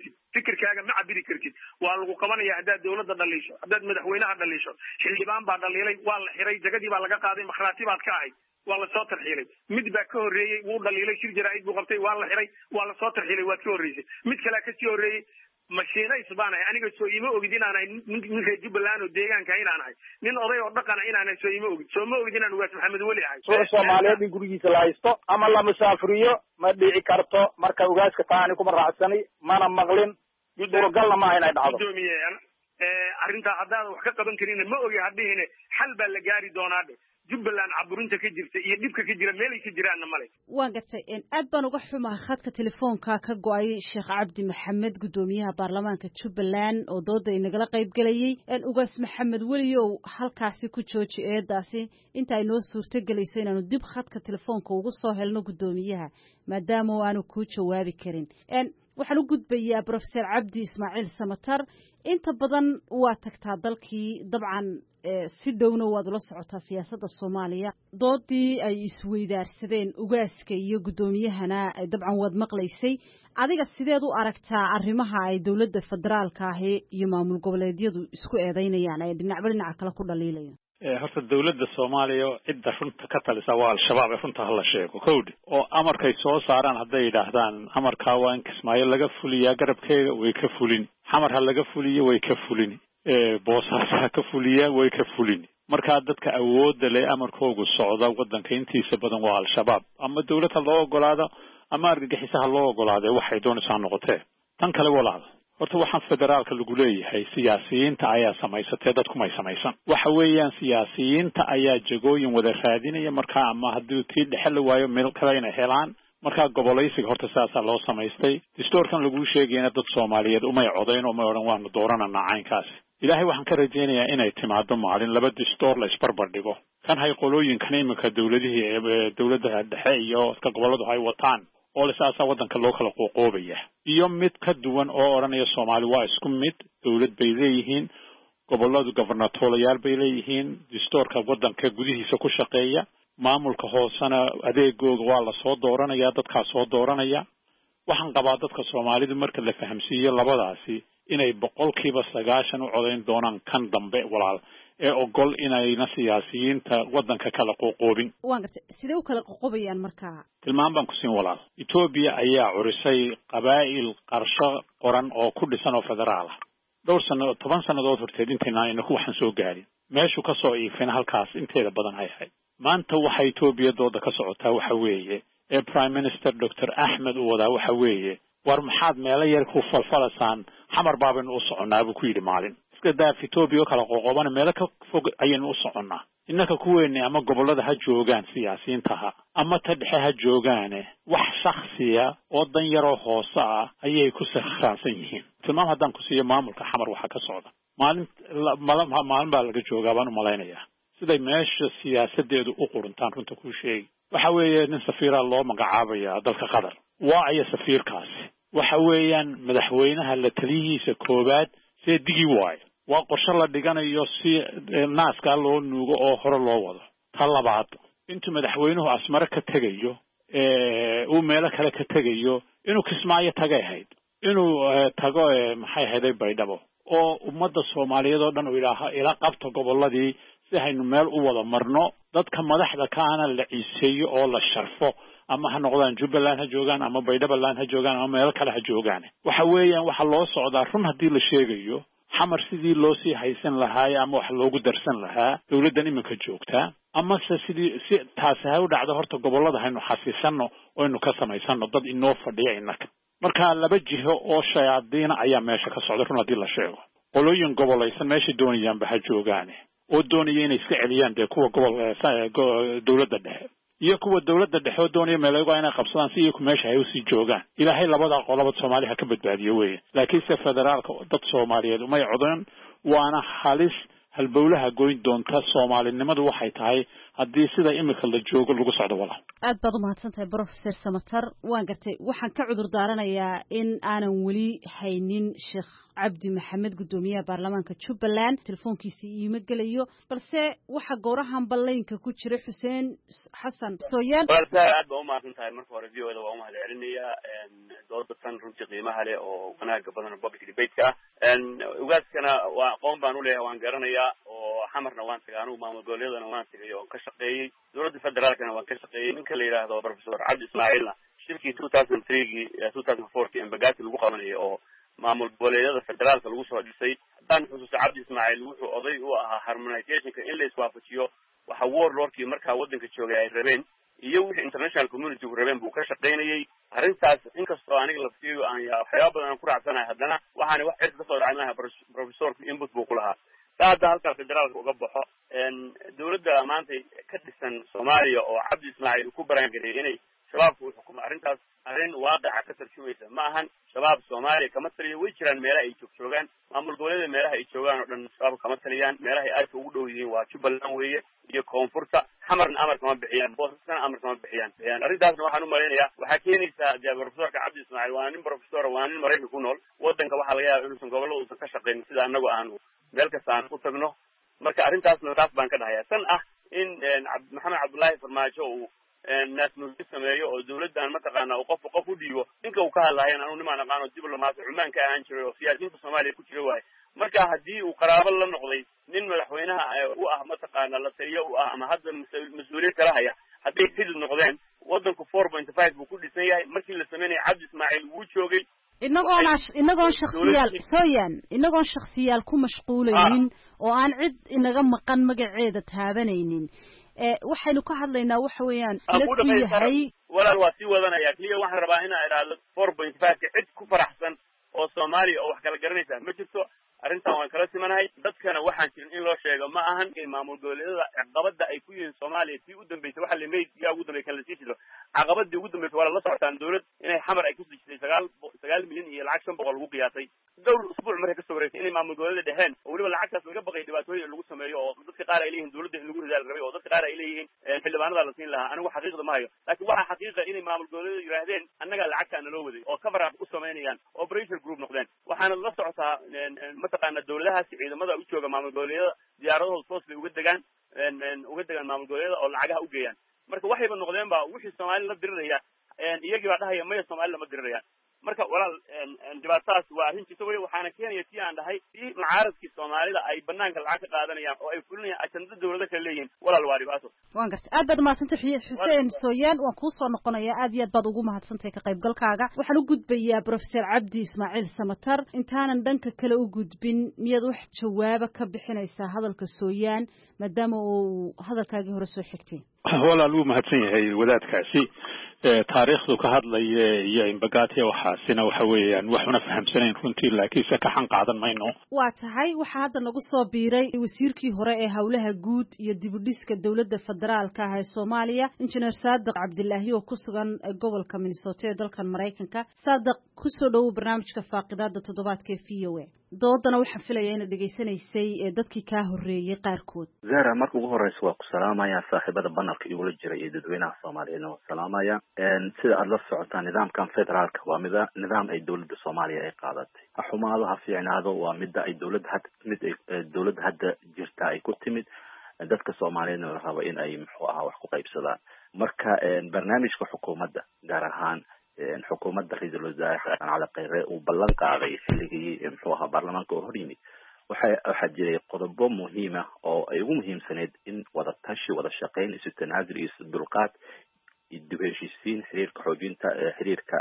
cabiri kartid waa lagu qabanaya haddaad dawladda dhaliisho haddaad madaxweynaha dhaliisho xildhibaan baa dhaliilay waa la xiray jagadii baa laga qaaday makhraati baad ka ahayd waa lasoo tarxiilay mid baa ka horreeyey wuu dhaliilay shir jaraa'id buu qabtay waa la xiray waa lasoo tarxiilay waad ka horreysay mid kalea kasii horreeyey mashiinays baan ahay aniga soo ima ogid inaan ahay ninka jubbaland oo deegaanka inaan ahay nin oday oo dhaqana inaan ahay soo ima ogid inaan ugaas maxamed weli ahay suuqa soomaaliyeed in gurigiisa la haysto ama la musaafiriyo ma dhici karto marka ugaaska taa ani kuma raacsani mana maqlin suuragalna maaha inay dhacdo gudoomiye arrintaa haddaadan wax ka qaban karin ma ogi hadhihine xal baa la gaari doonaa dhe jubbaland caburinta ka jirta iyo dhibka ka jira meelay ka jiraanna male waan gartay aad baan uga xumahay khadka telefoonka ka go-ay sheekh cabdi maxamed guddoomiyaha baarlamaanka jubbaland oo dooda inagala qayb gelayay ugaas maxamed weliyow halkaasi ku jooji eedaasi inta ay noo suurto gelayso inaanu dib khadka telefoonka ugu soo helno guddoomiyaha maadaama aanu kuu jawaabi karin waxaan u gudbayaa professor cabdi ismaaciil samatar inta badan waa tagtaa dalkii dabcan si dhowna waad ula socotaa siyaasadda soomaaliya doodii ay isweydaarsadeen ugaaska iyo guddoomiyahana dabcan waad maqlaysay adiga sideed u aragtaa arrimaha ay dowladda federaalka ahi iyo maamul goboleedyadu isku eedeynayaan ee dhinacba dhinaca kale ku dhaliilayan horta dawladda soomaaliya cidda runta ka talisa waa al-shabaab ee runta hala sheego kowdhi oo amarkay soo saaraan hadday yidhaahdaan amarkaa waa in kismaayo laga fuliyaa garabkeega way ka fulin xamar ha laga fuliyo way ka fulin boosaas ha ka fuliyaa way ka fulin markaa dadka awoodda leh amarkoogu socda waddanka intiisa badan waa al-shabaab ama dawlad ha loo ogolaado ama argagixisa ha loo ogolaadee waxay doonaysaa noqotee tan kale walaal horta waxaan federaalka lagu leeyahay siyaasiyiinta ayaa samaysatee dadkumay samaysan waxa weeyaan siyaasiyiinta ayaa jagooyin wada raadinaya markaa ama haddii tii dhexe la waayo meel kale inay helaan markaa gobolaysiga horta saasaa loo samaystay distoorkan laguu sheegayna dad soomaaliyeed umay codayn umay odhan waanu doorananaa caynkaasi ilaahay waxaan ka rajaynayaa inay timaado maalin laba distoor la isbarbar dhigo kan hay qolooyinkan iminka dawladda dhexe iyo ka gobolladu hay wataan oo lisaasaa waddanka loo kala qoqoobaya iyo mid ka duwan oo odhanaya soomaali waa isku mid dawlad bay leeyihiin gobolladu governatoriyaal bay leeyihiin distoorka waddanka gudihiisa ku shaqeeya maamulka hoosena adeegooga waa lasoo dooranaya dadkaa soo dooranaya waxaan qabaa dadka soomaalidu marka la fahamsiiyo labadaasi inay 90% u codayn doonaan kan dambe walaal ee ogol inayna siyaasiyiinta waddanka kala qoqoobin waan gartay sidee u kala qoqobayaan markaa tilmaam baan ku siin walaal Ethiopia ayaa curisay qabaa'il qarsho qoran oo ku dhisan oo federaal ah 10 sanadood horteed intaynaan inagu waxaan soo gaarin meeshu ka soo iifin halkaas inteeda badan ay ahayd maanta waxa Ethiopia dooda ka socotaa waxa weeye ee Prime Minister Dr. Ahmed uu wadaa waxa weeye war maxaad meelo yar ku falfalasaan xamar baaban u soconaa buu ku yiri maalin iska daaf Ethiopia kala qoqoban meel ka fog ayaynu u soconnaa innaka kuweena ama gobolada ha joogaan siyaasiyiintaha ama tadhexe ha joogaane wax shakhsiya oo dan yaro hoose ah ayay ku saxraansan yihiin tilmaam haddaan ku siiyo maamulka xamar waxa ka socda maalin baa laga joogaa baan u malaynayaa siday meesha siyaasadeedu u quruntaan runta ku sheegi waxa weeye nin safiira loo magacaabaya dalka Qatar waa ay safiirkaasi waxa weeyaan madaxweynaha la taliyihiisa koobaad seedigi waay waa qorshe la dhiganayo si naaska loo nuugo oo hore loo wado talabaad intuu madaxweynuhu asmar ka tagayo uu meel kale ka tagayo inuu Kismaayo tagay inuu tago maxay haday Baydhabo oo ummadda Soomaaliyeed oo dhan u ilaaha ila qabto goboladii si aynu meel u wada marno dadka madaxda kaana la ciiseeyo oo la sharfo ama ha noqdaan Jubbaland ha joogaan ama Baydhabo ha joogaan ama meel kale ha joogaan waxa weeyaan waxa loo socdaa run hadii la sheegayo xamar sidii loo sii haysan lahaa ama wax loogu darsan lahaa dawladdan iminka joogta ama sidii si taas ay u dhacdo horta gobolada haynu xasiisano oo aynu ka samaysano dad inoo fadhiya innaka marka laba jiho oo shayaadiin ayaa meesha ka socda run hadii la sheego qolooyin gobolaysan meesha doonayaan baxa joogaan oo doonayeen inay iska celiyaan kuwa dawladda dhexe iyo kuwa dawladda dhexe oo doonaya meelaha inay qabsadaan si iyagu meesha ay u sii joogaan ilaahay labada qolob Soomaaliya ka badbaadiyo weeye laakiin se federaalka dad Soomaaliyeed uma codan waana halis halbowlaha goyn doonta Soomaalinimadu waxay tahay haddii sida imika la joogo lagu socdo wala aad baad u mahadsantahay Professor Samatar waan gartay waxaan ka cudur daaranayaa in aanan wali haynin Sheekh Cabdi Maxamed gudoomiyaha baarlamaanka Jubbaland telefoonkiisa iima galayo balse waxa goorahan balleynka ku jira Xuseen Xasan Sooyaan aad baa u mahadsantahay marka hore video-da waa u mahadcelinayaa doodda tan runtii qiimaha leh oo wanaaga badan public debate-ka ugaaskana waa aqoon baan u leeyahay waan garanayaa oo xamarna waan tagay anigu maamul goboleedana waan tagay oo ka shaqeeyay dowladda federaalkana waan ka shaqeeyay ninka la yiraahdo Professor Cabdi Ismaaciilna shirkii 2003 2004 Embagati lagu qabanayay oo maamul goboleedyada federaalka lagu soo dhisay dan xusuus Cabdi Ismaaciil wuxuu oday u ahaa harmonization-ka in la iswaafajiyo waxa warlordkii markaa waddanka joogay ay rabeen iyo wixii international community ku rabeen buu ka shaqeynayay arrintaas inkastoo aniga la fiiriyo aan waxyaabo badan ku raacsanahay haddana waxaan wax cid ka soo dhacay lahaa professorku input buu ku lahaa hadda halka federaalka uga baxo dawladda maanta ka dhisan Soomaaliya oo Cabdi Ismaaciil ku barangareeyay inay shabaabku u xukumo arrintaas arrin waaqica ka tarjumaysa ma ahan shabaab Soomaaliya kama taliyo way jiraan meelaha ay joogaan maamul goboleedyada meelaha ay joogaan oo dhan shabaab kama taliyaan meelaha ay aad ugu dhow yihiin waa Jubbaland weeye iyo koonfurta xamarna amar kama bixiyaan boosasna amar kama bixiyaan arrintaasna waxaan u malaynayaa waxaa keenaysaa professorka Cabdi Ismaaciil waa nin professor waa nin Mareykanka ku nool waddanka waxaa laga yaabaa inuusan gobolada uusan ka shaqeyn sida anagu aanu meel kasta aan ku tagno marka arrintaasna taas baan ka dhahayaa tan ah in Maxamed Cabdullaahi Farmaajo uu naasnuusi sameeyo oo dawladdan mataqaana uu qof u dhiibo ninka uu ka hadlaayeen anu nimaan aqaano diblomaat Cumaan ka ahaan jiray oo siyaasiyiinta Soomaaliya ku jira waay marka haddii uu qaraabo la noqday nin madaxweynaha u ah mataqaana la taliyo u ah ama hadda mas'uuliyad kala haya hadday xidid noqdeen waddanku 4.5 buu ku dhisan yahay markii la sameeyay Cabdi Ismaaciil wuu joogay inagoon shakhsiyaal ku mashquulaynin oo aan cid inaga maqan magaceeda taabanaynin waxaynu ka hadlaynaa waxa weeyaan yahay walaal waa sii wadanaya kaliya waxaan rabaa inaan idhaahdo 4.5 cid ku faraxsan oo Soomaaliya oo wax kala garanaysa ma jirto arrintan waan kala simanahay dadkana waxaan jirin in loo sheego ma ahan in maamul goboleedyada caqabada ay ku yihiin Soomaaliya tii u dambeysay waxa la meeyay yaa ugu dambeeyay kan la siido caqabadii ugu dambeysay waa la socotaan dawlad inay xamar ay ku sijisay 9 milyan iyo lacag 500 lagu qiyaasay dowr usbuuc markay ka soo wareegtay inay maamul goboleedyada dhexeen oo waliba lacagtaas laga baqay dhibaatooyin lagu sameeyo oo dadka qaar ay leeyihiin dawladda in lagu ridaal rabay oo dadka qaar ay leeyihiin xildhibaanada la siin lahaa anigu xaqiiqda ma hayo laakiin waxa xaqiiqa inay maamul goboleedyada yiraahdeen annaga lacagta naloo waday oo cover up u sameynayaan oo pressure group noqdeen waxaana la socotaa mataqaana dawladahaasi ciidamada u jooga maamul goboleedyada diyaaradooda toos bay uga degaan maamul goboleedyada oo lacagaha u geeyaan marka waxayba noqdeen ba wixii Soomaali la diriraya iyagii baa dhahaya maya Soomaali lama dirirayaan marka walaal dhibaatadaas waa arrin jirta weeye waxaana keenaya tii aan dhahay si mucaaradkii Soomaalida ay banaanka lacag ka qaadanayaan oo ay fulinayaan ajanda dawladda kale leeyihiin walaal waa dhibaato waan gartay aad baad mahadsantahay Xuseen Sooyaan waan kuu soo noqonayaa aad iyo aad baad ugu mahadsantahay ka qaybgalkaaga waxaan u gudbayaa Professor Cabdi Ismaaciil Samatar intaanan dhanka kale u gudbin miyaad wax jawaabo ka bixinaysaa hadalka Sooyaan maadaama uu hadalkaagii hore soo xigtay walaal uu mahadsan yahay wadaadkaasi taariikhdu ka hadlaya iyo imbagaati waxaasina waxa weeyaan waxuna fahamsanayn runtii laakiin se ka xan qaadan mayno. waa tahay waxaa hadda nagu soo biiray wasiirkii hore ee howlaha guud iyo dib u dhiska dowladda federaalka ah ee Soomaaliya injineer Saadiq Cabdilaahi oo ku sugan gobolka Minnesota ee dalkan Mareykanka. Saadiq, ku soo dhawow barnaamijka faaqidaada toddobaadka VOA. doodana waxaan filayaa inaad dhegaysanaysay dadkii kaa horreeyay qaarkood. Zahra, marka ugu horeysa waa ku salaamaya saaxiibada banalka igula jira iyo dadweynaha Soomaaliyeed waa salaamaya. Sida aad la socotaan nidaamkan federaalka waa nidaam ay dowladda Soomaaliya ay qaadatay. Xumaado ha fiicnaado waa midda ay dowladda hadda jirta ay ku timid dadka Soomaaliyeedna la rabo in ay wax ku qaybsadaan. Marka barnaamijka xukuumadda gaar ahaan xukuumadda ra'iisul wasaare Xasan Cali Khayre uu ballan qaaday xilligii baarlamaanka oo hor yimid waxaa jiray qodobo muhiim ah oo ay ugu muhiimsaneyd in wada tashi wada shaqayn isu tanaasul iyo dulqaad dib heshiisiin xiriirka xoojinta xiriirka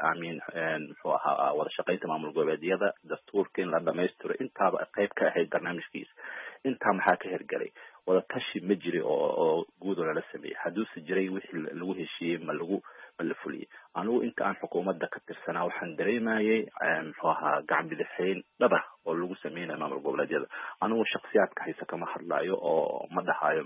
wada shaqaynta maamul goboleedyada dastuurka in la dhamaystiro intaaba qayb ka ahayd barnaamijkiisa. intaa maxaa ka hirgalay wada tashi ma jiri oo guud oo lala sameeyay haduuse jiray wixii lagu heshiiyey ma la fuliyey. anigu inta aan xukuumadda ka tirsanaa waxaan dareemayay gacan bidixayn dhaba oo lagu sameynayo maamul goboleedyada. anigu shakhsiyaadka haysa kama hadlayo oo ma dhahayo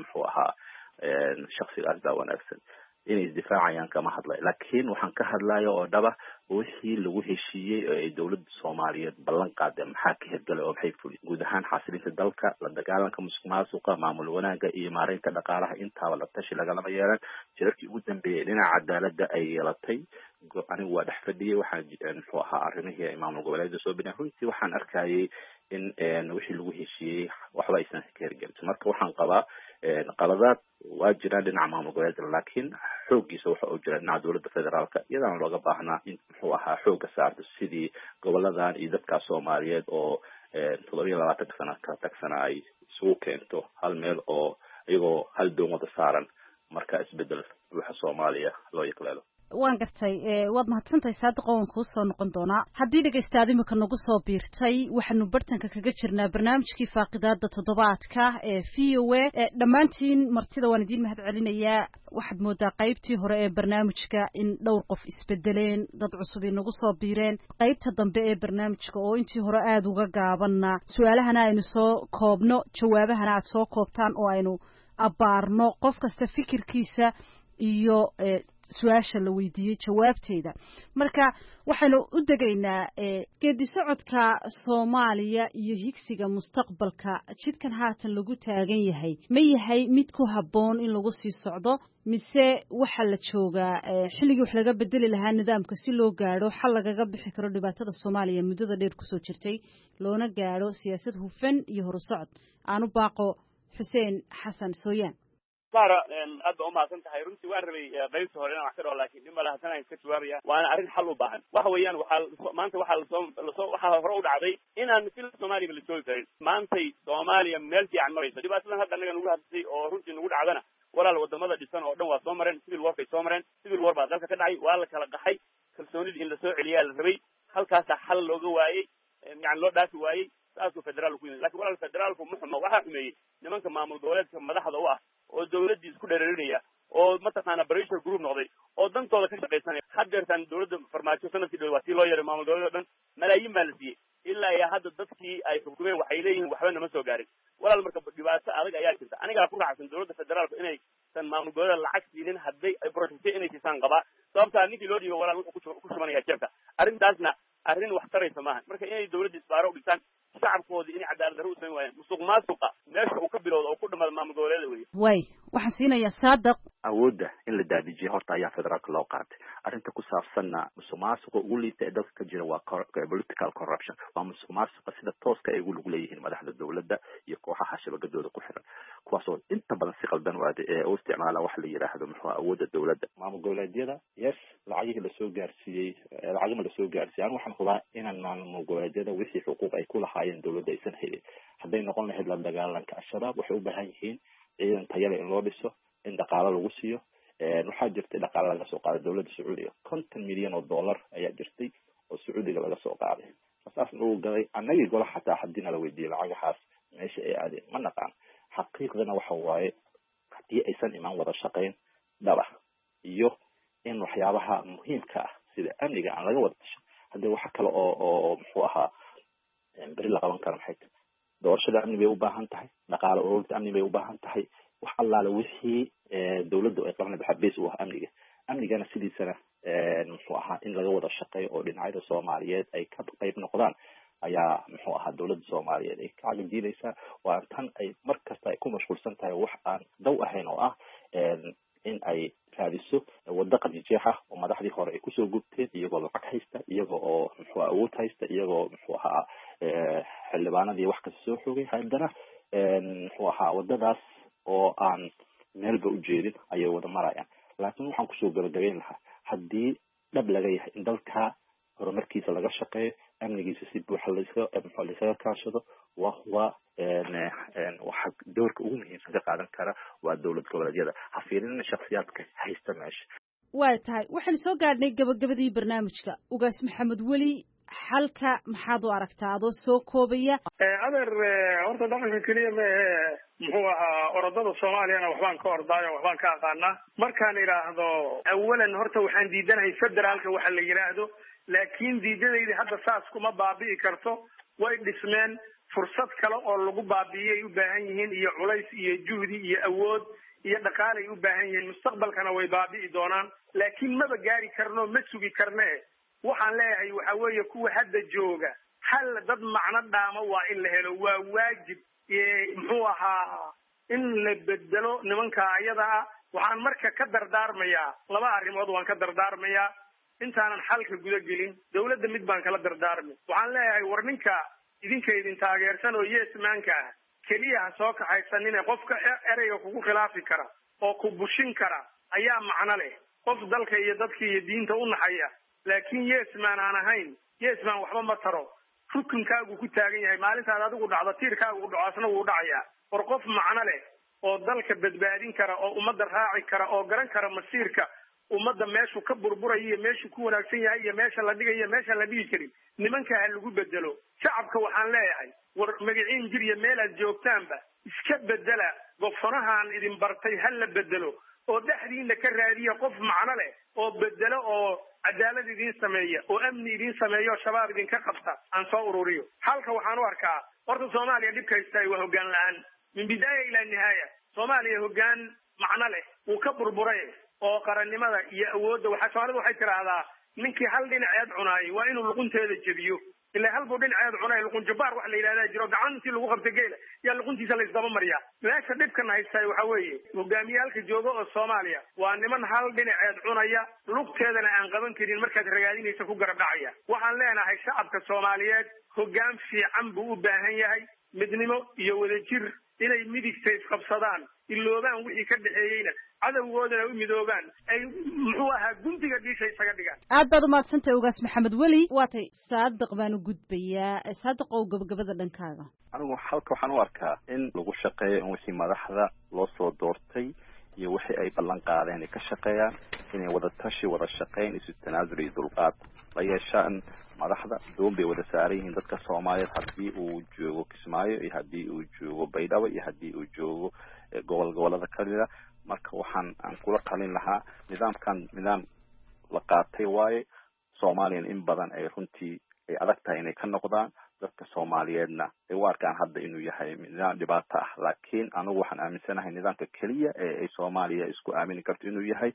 shakhsigaas baa wanaagsan inay isdifaacayaan kama hadlayo, laakiin waxaan ka hadlayo oo dhaba wixii lagu heshiiyey oo ay dowladda Soomaaliyeed ballan qaaday maxaa ka hirgalay oo maxay fuliyeen. guud ahaan xasilinta dalka, la dagaalanka musuqmaasuqa, maamul wanaagga iyo maareynta dhaqaalaha intaaba la tashi lagalama yeelan. jirarkii ugu dambeeyay dhinaca cadaaladda ay yeelatay anigu waa dhex fadhiyay waxaan arrimihii ay maamul goboleedyada soo bixiyeen. runtii waxaan arkayay in wixii lagu heshiiyey waxba aysan ka hirgelin. marka waxaan qabaa qaladaad waa jiraan dhinaca maamul goboleedyada laakiin xooggiisa waxa uu jira dhinaca dowladda federaalka iyadana looga baahnaa in xooga saarto sidii goboladan iyo dadka Soomaaliyeed oo 27 sano ka tagsana ay isugu keento hal meel oo iyagoo hal doon wada saaran marka isbedel waxa Soomaaliya loo yaqaano. waan gartay waad mahadsantahay Saadiq oo ku soo noqon doona. haddii dhageystayaal imika nagu soo biirtay waxaanu bartanka kaga jirnaa barnaamijkii faaqidaada toddobaadka ee VOA. dhammaantiin martida waan idin mahad celinayaa. waxaad moodaa qaybtii hore ee barnaamijka in dhowr qof isbedeleen, dad cusub inagu soo biireen. qaybta dambe ee barnaamijka oo intii hore aada uga gaabanna su-aalahana aynu soo koobno, jawaabahana aad soo koobtaan oo aynu abaarno qof kasta fikirkiisa iyo su-aasha la weydiiyey jawaabteeda. marka waxaanu u degaynaa geedi socodka Soomaaliya iyo higsiga mustaqbalka jidkan haatan lagu taagan yahay ma yahay mid ku habboon in lagu sii socdo mise waxa la joogaa xilligii wax laga bedeli lahaa nidaamka si loo gaadho xal lagaga bixi karo dhibaatada Soomaaliya muddada dheer kusoo jirtay loona gaadho siyaasad hufan iyo horusocod. aanu baaqo Xuseen Xasan Sooyaan. Zahra, aad baa umahadsan tahay. runtii waan rabay qaybta hore inaan wax ka dhaho laakiin dhib ma laha tan aan iska jawaabaya waana arrin xal u baahan. waxa weeyaan maanta waxaa hore u dhacday inaan fil Soomaaliya la joogi karin. maantay Soomaaliya meel fiican marayso. dhibaatadan hadda anaga nagu hadlay oo runtii nagu dhacdana walaal wadamada dhisan oo dhan waa soo mareen, civil war bay soo mareen, civil war baa dalka ka dhacay, waa la kala qaxay, kalsoonidii in la soo celiyaa la rabay, halkaasaa xal looga waayey, loo dhaafi waayey, saasuu federaalku ku yimid. laakiin walaal federaalku muxuma waxaa xumeeyey nimanka maamul goboleedka madaxda u ah oo dawladii isku dhereerinaya oo mataqaana pressure group noqday oo dantooda ka shaqaysanaya. haddeertan dawladda farmaajo sanadkii dhow waa tii loo yeeray maamul goboleed oo dhan malaayiin baa la siiyey ilaa iyo hadda dadkii ay xukumeen waxay leeyihiin waxba nama soo gaarin. walaal marka dhibaato adag ayaa jirta. anigaa ku raacsan dawladda federaalku inaysan maamul goboleed lacag siinin hadday ay protestay inay siisaan qabaa. sababtaa ninkii loo dhiibo walaal wuxuu ku shubanaya jeebka. arrintaasna arrin wax taraysa maaha. marka inay dawladda isbaaro u dhigtaan shacabkoodii inay cadaalad darro u samayn waayeen musuqmaasuqa meesha uu ka bilowdo oo ku dhamaada maamul goboleeda weeye. way waxaan siinayaa Saadiq. awoodda in la daadijiyo horta ayaa federaalka loo qaatay. arrinta ku saabsanna musuqmaasuqa ugu liita ee dalka ka jira waa political corruption. waa musuqmaasuqa sida tooska ay ugu lug leeyihiin madaxda dowladda iyo kooxaha shabakadooda ku xiran kuwaasoo inta badan si qaldan u isticmaala waxa la yidhaahdo awoodda dowladda. maamul goboleedyada yes lacagihii lasoo gaarsiiyey lacagima lasoo gaarsiiyey an waxaan hubaa inaan maamul goboleedyada wixii xuquuq ay ku lahaayeen dowladda aysan helin. hadday noqon lahayd la dagaalanka al-shabaab waxay u baahan yihiin ciidan tayale in loo dhiso, in dhaqaalo lagu siiyo. waxaa jirtay dhaqaale laga soo qaaday dowladda Sacuudiga $50 milyan ayaa jirtay oo Sacuudiga laga soo qaaday. saas uu galay annagii gola xataa hadii la weydiiyo lacagahaas meesha ay aadeen ma naqaan. xaqiiqdana waxa waaye hadii aysan imaan wada shaqayn dhaba iyo in waxyaabaha muhiimka ah sida amniga aan laga wada tashan haddii waxa kale oo muxuu ahaa beri la qaban karo maxay tahay doorashada amni bay u baahan tahay dhaqaale ururinta amni bay u baahan tahay wax allaale wixii dawladdu ay qabanayso xabiis u ah amnigana sidiisana muxuu ahaa in laga wada shaqeeyo oo dhinacyada Soomaaliyeed ay ka qayb noqdaan ayaa muxuu ahaa dawladda Soomaaliyeed ay ka cajiinaysaa waa tan ay markasta ay ku mashquulsan tahay wax aan daw ahayn oo ah in ay raadiso waddo qadijeex ah oo madaxdii hore ay kusoo gubteen iyagoo lacag haysta iyagoo oo muxuu awood haysta iyagoo muxuu ahaa xildhibaanadii wax kasta soo xoogay haddana muxuu ahaa waddadaas oo aan meelba u jeedin ayay wada marayaan laakiin waxaan kusoo gabagabayn lahaa haddii dhab laga yahay in dalka horumarkiisa laga shaqeeyo amnigiisa si buuxa laysaga kaashado waa waxa doorka ugu muhiimsan ka qaadan kara waa dowlad goboleedyada ha fiirinin shakhsiyaadka haysta meesha waa tahay waxaan soo gaadhnay gabagabadii barnaamijka ugaas maxamed weli xalka maxaad u aragtaa adoo soo koobaya adeer horta dhaqanka keliya maahe muxuu ahaa orodada soomaaliyana waxbaan ka ordaayo waxbaan ka aqaanaa markaan idhaahdo awalan horta waxaan diidanahay federaalka waxa la yidhaahdo laakiin diidadayda hadda saas kuma baabi'i karto way dhismeen fursad kale oo lagu baabi'iyay u baahan yihiin iyo culays iyo juhdi iyo awood iyo dhaqaalay u baahan yihiin mustaqbalkana way baabi'i doonaan laakiin maba gaari karno ma sugi karne waxaan leeyahay waxa weeye kuwa hadda jooga hal dad macno dhaama waa in la helo waa waajib muxuu ahaa in la bedelo nimanka ayada ah waxaan marka ka dardaarmayaa laba arrimood waan ka dardaarmayaa intaanan xalka guda gelin dawladda mid baan kala dardaarmay waxaan leeyahay war ninka idinka idin taageersan oo yeesmaanka ah keliya ha soo kaxaysanine qofka ereyga kugu khilaafi kara oo ku bushin kara ayaa macno leh qof dalka iyo dadka iyo diinta u naxaya laakiin yeesmaan aan ahayn yeesmaan waxba ma taro rukunkaagu ku taagan yahay maalintaad adigu dhacdo tiirkaagu dhaco asna wuu dhacayaa war qof macno leh oo dalka badbaadin kara oo ummadda raaci kara oo garan kara masiirka ummadda meeshuu ka burburaya iyo meeshuu ku wanaagsan yahay iyo meesha la dhigayo meesha la dhigi karin nimanka ha lagu bedelo shacabka waxaan leeyahay war magaciin jir iyo meel aad joogtaanba iska bedela gofonahaan idin bartay ha la bedelo oo dhexdiina ka raadiya qof macno leh oo bedelo oo cadaalad idin sameeya oo amni idin sameeya oo shabaab idinka qabta aan soo ururiyo halka waxaan u arkaa horta Soomaaliya dhibka haystay waa hoggaan la'aan min bidaaya ilaa nihaaya Soomaaliya hoggaan macno leh uu ka burburay oo qarannimada iyo awoodda waxa Soomaalidu waxay tiraahdaa ninkii hal dhinaceed cunaayay waa inuu luqunteeda jabiyo ilaa halbuu dhinaceed cunaayay luqun jabbaar wax la yiraahdaa jiro gacantii lagu qabtay geela yaa luquntiisa la isdaba mariyaa meesha dhibkan haystay waxa weeye hogaamiyaalka jooga oo Soomaaliya waa niman hal dhinaceed cunaya lugteedana aan qaban karin markaad ragaadinaysa ku garab dhacaya waxaan leenahay shacabka Soomaaliyeed hoggaan fiican buu u baahan yahay midnimo iyo wadajir inay midigta isqabsadaan iloobaan wixii ka dhaxeeyayna cadawgoodana u midoobaan ay muxuu ahaa guntiga dhiisha isaga dhigaan aad baad umahadsantahay ugaas maxamed weli waatay saadiq baan u gudbayaa saadiq oo gabagabada dhankaaga anigu halka waxaan u arkaa in lagu shaqeeyo in wixii madaxda loo soo doortay iyo wixii ay ballan qaadeen ay ka shaqeeyaan inay wada tashi wada shaqeyn isu tanaasul iyo dulqaad la yeeshaan madaxda doon bay wada saaran yihiin dadka Soomaaliyeed haddii uu joogo Kismaayo iyo haddii uu joogo Baydhabo iyo haddii uu joogo gobolada kale marka waxaan kula talin lahaa nidaam la qaatay waaye Soomaaliya in badan ay runtii ay adag tahay inay ka noqdaan dadka Soomaaliyeedna ay u arkaan hadda inuu yahay nidaam dhibaato ah laakiin anigu waxaan aaminsanahay nidaamka kaliya ee ay Soomaaliya isku aamini karto inuu yahay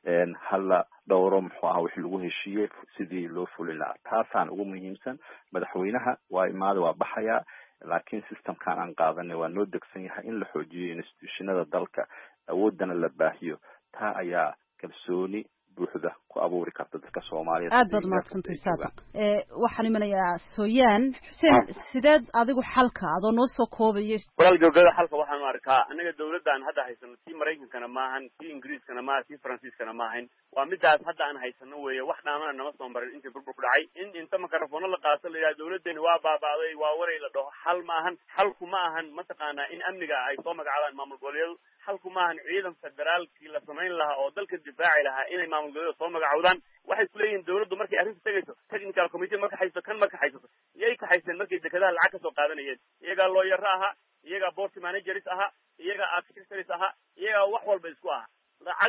hala dhowro muxuu ahaa wixii lagu heshiiyey sidii loo fulin lahaa taasaan ugu muhiimsan madaxweynaha waa imaada waa baxaya laakiin systemkan aan qaadanay waa noo degsan yahay in la xoojiyo institutionada dalka awoodana la baahiyo taa ayaa kalsooni buuxda ku abuuri karta dadka Soomaaliyeed aad baad mahadsantahay saadiq waxaan imanayaa Sooyaan Xuseen sideed adigu xalka adoo noo soo koobayo walaal gabadha xalka waxaan arkaa anaga dawladdan hadda haysano si Mareykankana maahan si Ingiriiskana maahan si Faransiiskana maahan waa midaas hadda aan haysano weeye wax dhaamana nama soo marin inta burbur ku dhacay in inta makarafoon la qaato la yiraahdo dawladdeena waa baabaaday waa waray la dhaho xal maahan xalku maahan mataqaana in amniga ay soo magacaabaan maamul goboleedyadu xalku maahan ciidan federaalkii la samayn lahaa oo dalka difaaci lahaa inay maamul goboleedyada soo magacaawdaan waxay ku leeyihiin dawladdu markay arrinta tagayso technical committee marka haysto kan marka haysto iyay ka haysteen markay dekedaha lacag ka soo qaadanayeen iyaga lawyer ahaa iyaga board managers ahaa iyaga architects ahaa iyaga wax walba isku ahaa lacag ay soo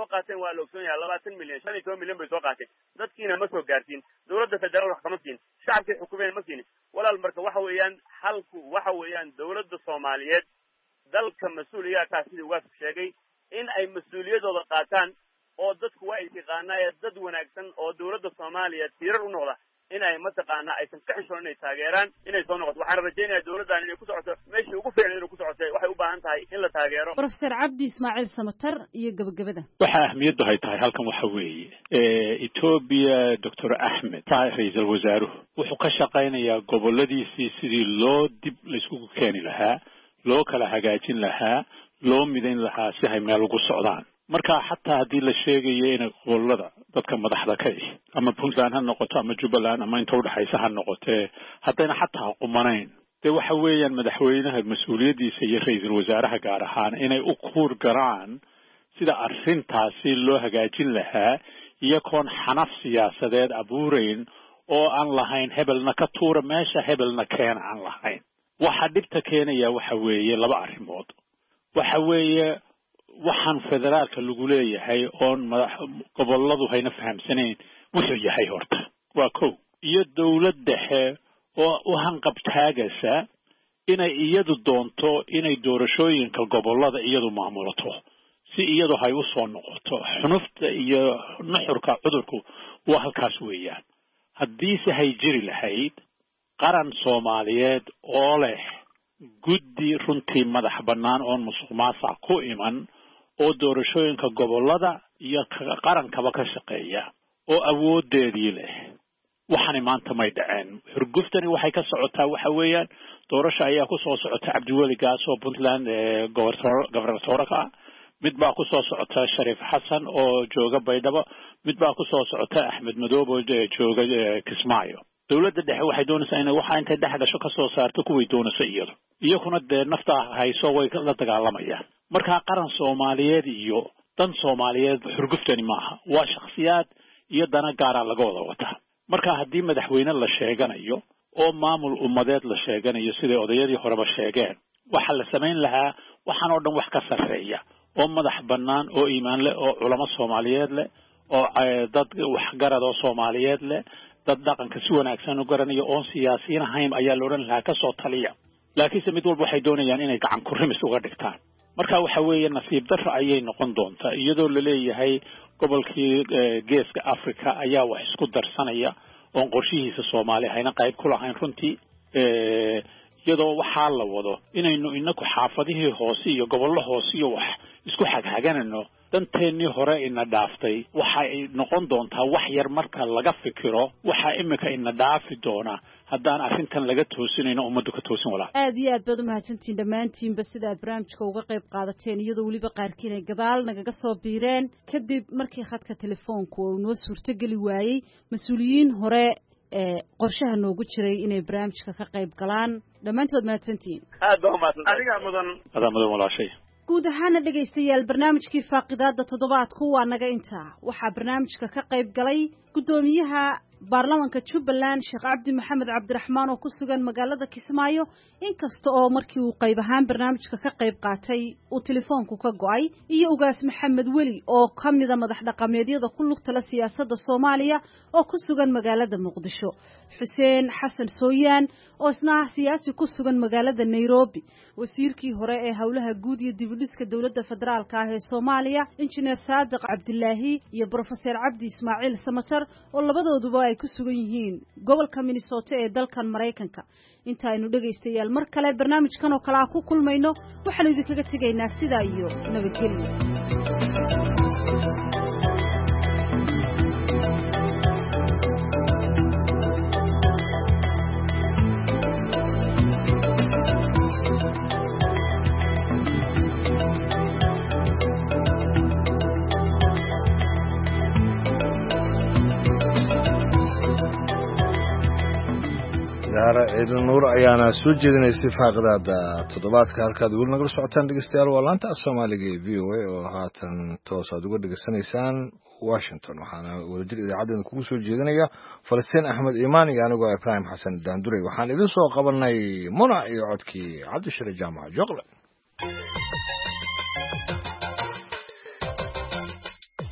qaateen waa la ogsoon yahay 20 milyan 15 milyan bay soo qaateen dadkiina ma soo gaarsiin dawladda federaal wax kama siin shacabkii xukuumeen ma siin walaal marka waxa weeyaan halku waxa weeyaan dawladda Soomaaliyeed dalka mas'uuliyadka sidii uga sheegay in ay mas'uuliyadooda qaataan oo dadku waa iltiqaanaya dad wanaagsan oo dawladda Soomaaliyeed tirar u noqda in ay mataqaana aysan ka xishoon inay taageeraan inay soo noqoto waxaan rajaynayaa dawladdan inay ku socoto meeshii ugu fiican inay ku socoto waxay u baahan tahay in la taageero Professor Cabdi Ismaaciil Samatar iyo gabagabada waxa ahmiyadu hay tahay halkan waxa weeye Ethiopia Dr. Ahmed ra'iisul wasaaruhu wuxuu ka shaqaynayaa goboladiisii sidii loo dib la isku keeni lahaa loo kala hagaajin lahaa loo midayn lahaa si ay meel ugu socdaan marka xataa hadii la sheegayo in gobolada dadka madaxda ka ah ama Puntland ha noqoto ama Jubaland ama inta u dhaxaysa ha noqotee haddana xataa qumanayn de waxa weeyaan madaxweynaha mas'uuliyadiisa iyo ra'iisul wasaaraha gaar ahaan inay u kuur garaan sida arrintaasi loo hagaajin lahaa iyagoon xanaf siyaasadeed abuurayn oo aan lahayn hebelna ka tuura meesha hebelna keena aan lahayn waxa dhibta keenaya waxa weeye laba arrimood waxa weeye waxaan federaalka lagu leeyahay oon goboladu hayna fahamsanayn wuxuu yahay horta waa kow iyo dawlad dhexe oo u hanqabtaagaysa inay iyadu doonto inay doorashooyinka gobolada iyadu maamulato si iyadu hay u soo noqoto xunufta iyo nuxurka cudurku waa halkaas weeyaan haddiise hay jiri lahayd qaran Soomaaliyeed oo leh guddi runtii madax bannaan oon musuqmaasuq ku iman oo doorashooyinka gobolada iyo qarankaba ka shaqeeya oo awoodeedii leh waxaan maanta may dhaceen xurguftani waxay ka socotaa waxa weeyaan doorasho ayaa ku soo socota Cabdiweli Gaas oo Puntland governorka mid baa ku soo socota Shariif Xasan oo jooga Baydhabo mid baa ku soo socota Axmed Madoobe oo jooga Kismaayo dawladda dhexe waxay doonaysaa inay waxa intay dhaxgasho ka soo saarto kuway doonayso iyaguna de nafta hayso way la dagaalamayaan marka qaran Soomaaliyeed iyo dan Soomaaliyeed xurguftani maaha waa shakhsiyaad iyo dana gaar ah laga wada wata marka haddii madaxweyne la sheeganayo oo maamul ummadeed la sheeganayo sida odayadii horeba sheegeen waxa la sameyn lahaa waxaan oo dhan wax ka sarreeya oo madax bannaan oo iimaan leh oo culamo Soomaaliyeed leh oo dad wax garad oo Soomaaliyeed leh dad dhaqanka si wanaagsan u garanayo oo siyaasiyiin ahayn ayaa la oran lahaa ka soo taliya laakiin mid walba waxay doonayaan inay gacan ku rimis uga dhigtaan marka waxa weeye nasiib darro ayay noqon doontaa iyadoo la leeyahay gobolkii geeska Afrika ayaa wax isku darsanaya oo qorshihiisa Soomaaliya hayna qayb ku lahayn runtii iyadoo waxa la wado inaynu inaku xaafadihii hoose iyo gobollo hoose iyo wax isku xagxaganano danteennii hore ina dhaaftay waxa ay noqon doontaa wax yar marka laga fikiro waxa imika ina dhaafi doona haddaan arrintan laga toosinayno ummaddu ka toosin walaa aad iyo aad baad u mahadsantiin dhammaantiinba sida aad barnaamijka uga qayb qaadateen iyadoo weliba qaarkiin ay gadaal nagaga soo biireen kadib markii khadka telefoonku uu noo suurtogeli waayey mas-uuliyiin hore qorshaha noogu jiray inay barnaamijka ka qayb galaan dhammaantood mahadsantiin aad baa mahadsantahay adiga mudan walaashay guud ahaana dhegaystayaal barnaamijkii faaqidaada toddobaadku waa naga intaa waxaa barnaamijka ka qayb galay guddoomiyaha baarlamaanka Jubaland Sheekh Cabdi Maxamed Cabdiraxmaan oo ku sugan magaalada Kismaayo inkasta oo markii uu qayb ahaan barnaamijka ka qayb qaatay uu telefoonku ka go'ay iyo ugaas Maxamed Weli oo kamida madax dhaqameedyada ku lugta la siyaasadda Soomaaliya oo ku sugan magaalada Muqdisho Xuseen Xasan Sooyaan oo isna siyaasi ku sugan magaalada Nairobi wasiirkii hore ee hawlaha guud iyo dib u dhiska dawladda federaalka ah ee Soomaaliya Engineer Saadiq Cabdilaahi iyo Professor Cabdi Ismaaciil Samatar oo labadooduba ay ku sugan yihiin gobolka Minnesota ee dalkan Mareykanka inta aynu dhageystayaal mar kale barnaamijkan oo kala ku kulmayno waxaan idinkaga tegaynaa sidaa iyo nabadgelyo Zahra Ciidul Nuur ayaana soo jeedinaysay faaqidaada toddobaadka halkaad weli nagala socotaan dhegeystayaal waa laanta Soomaaliga ee VOA oo haatan toos aad uga dhageysanaysaan Washington waxaana wadajir idaacadeena kugu soo jeedinaya Falastiin Axmed Iimaan iyo anigoo Ibrahim Xasan Daandurey waxaan idin soo qabanay Muna iyo codkii Cabdishire Jaamac Joqle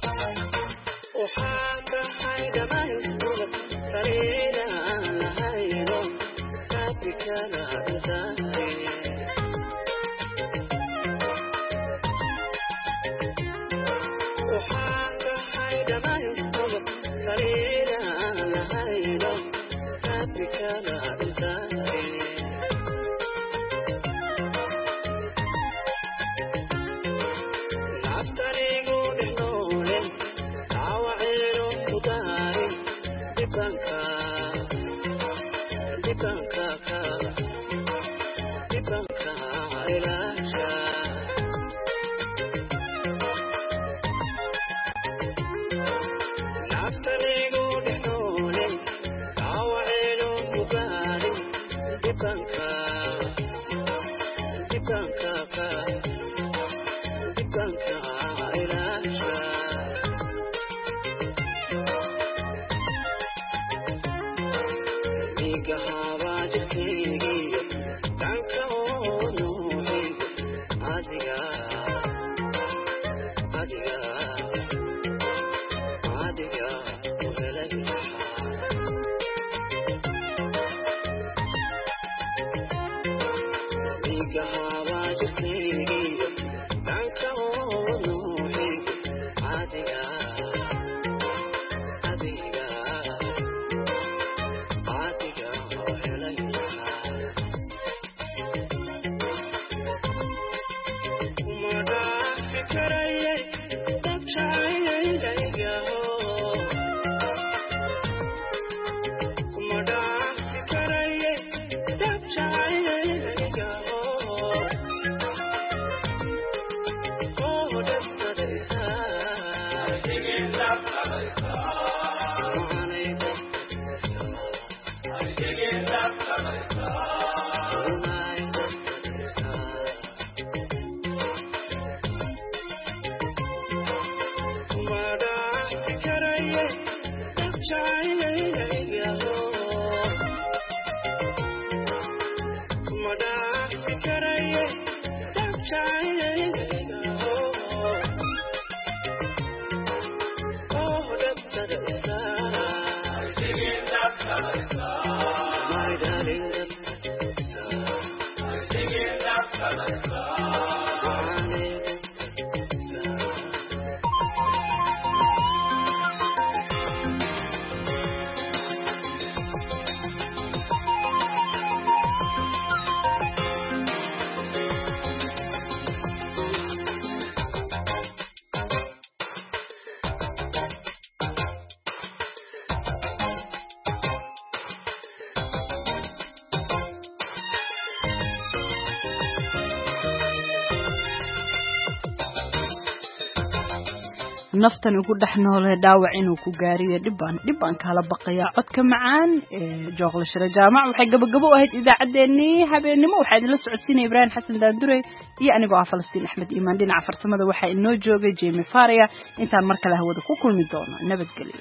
naftan ugu dhaxnoole dhaawac inuu ku gaariyo dhibaan kala baqaya codka macaan ee jooqlashada jaamac waxay gabagabo ahayd idaacadeennii habeenimo waxaa idinla socodsiinaya Ibrahim Xasan Daandure iyo anigoo ah Falastiin Axmed Iimaan dhinaca farsamada waxaa inoo joogay Jamie Faria intaan mar kale hawada ku kulmi doono nabadgelyo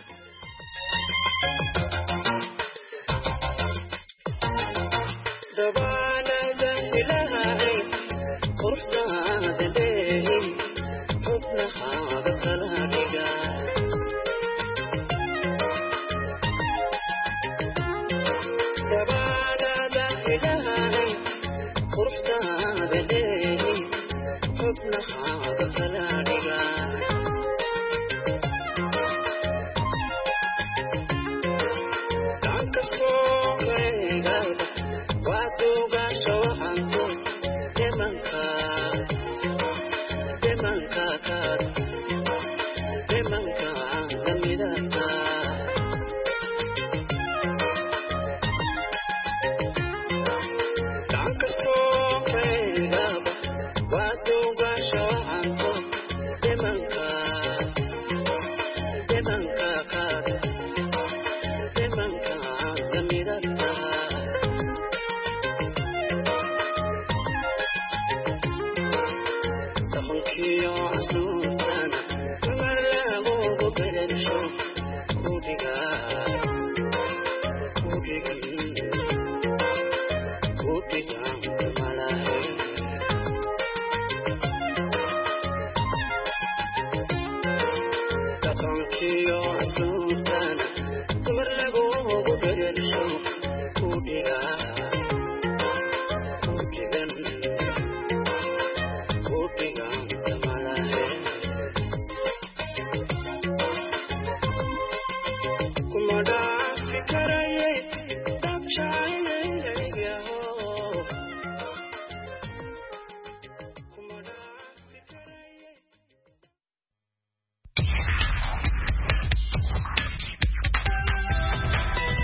Cause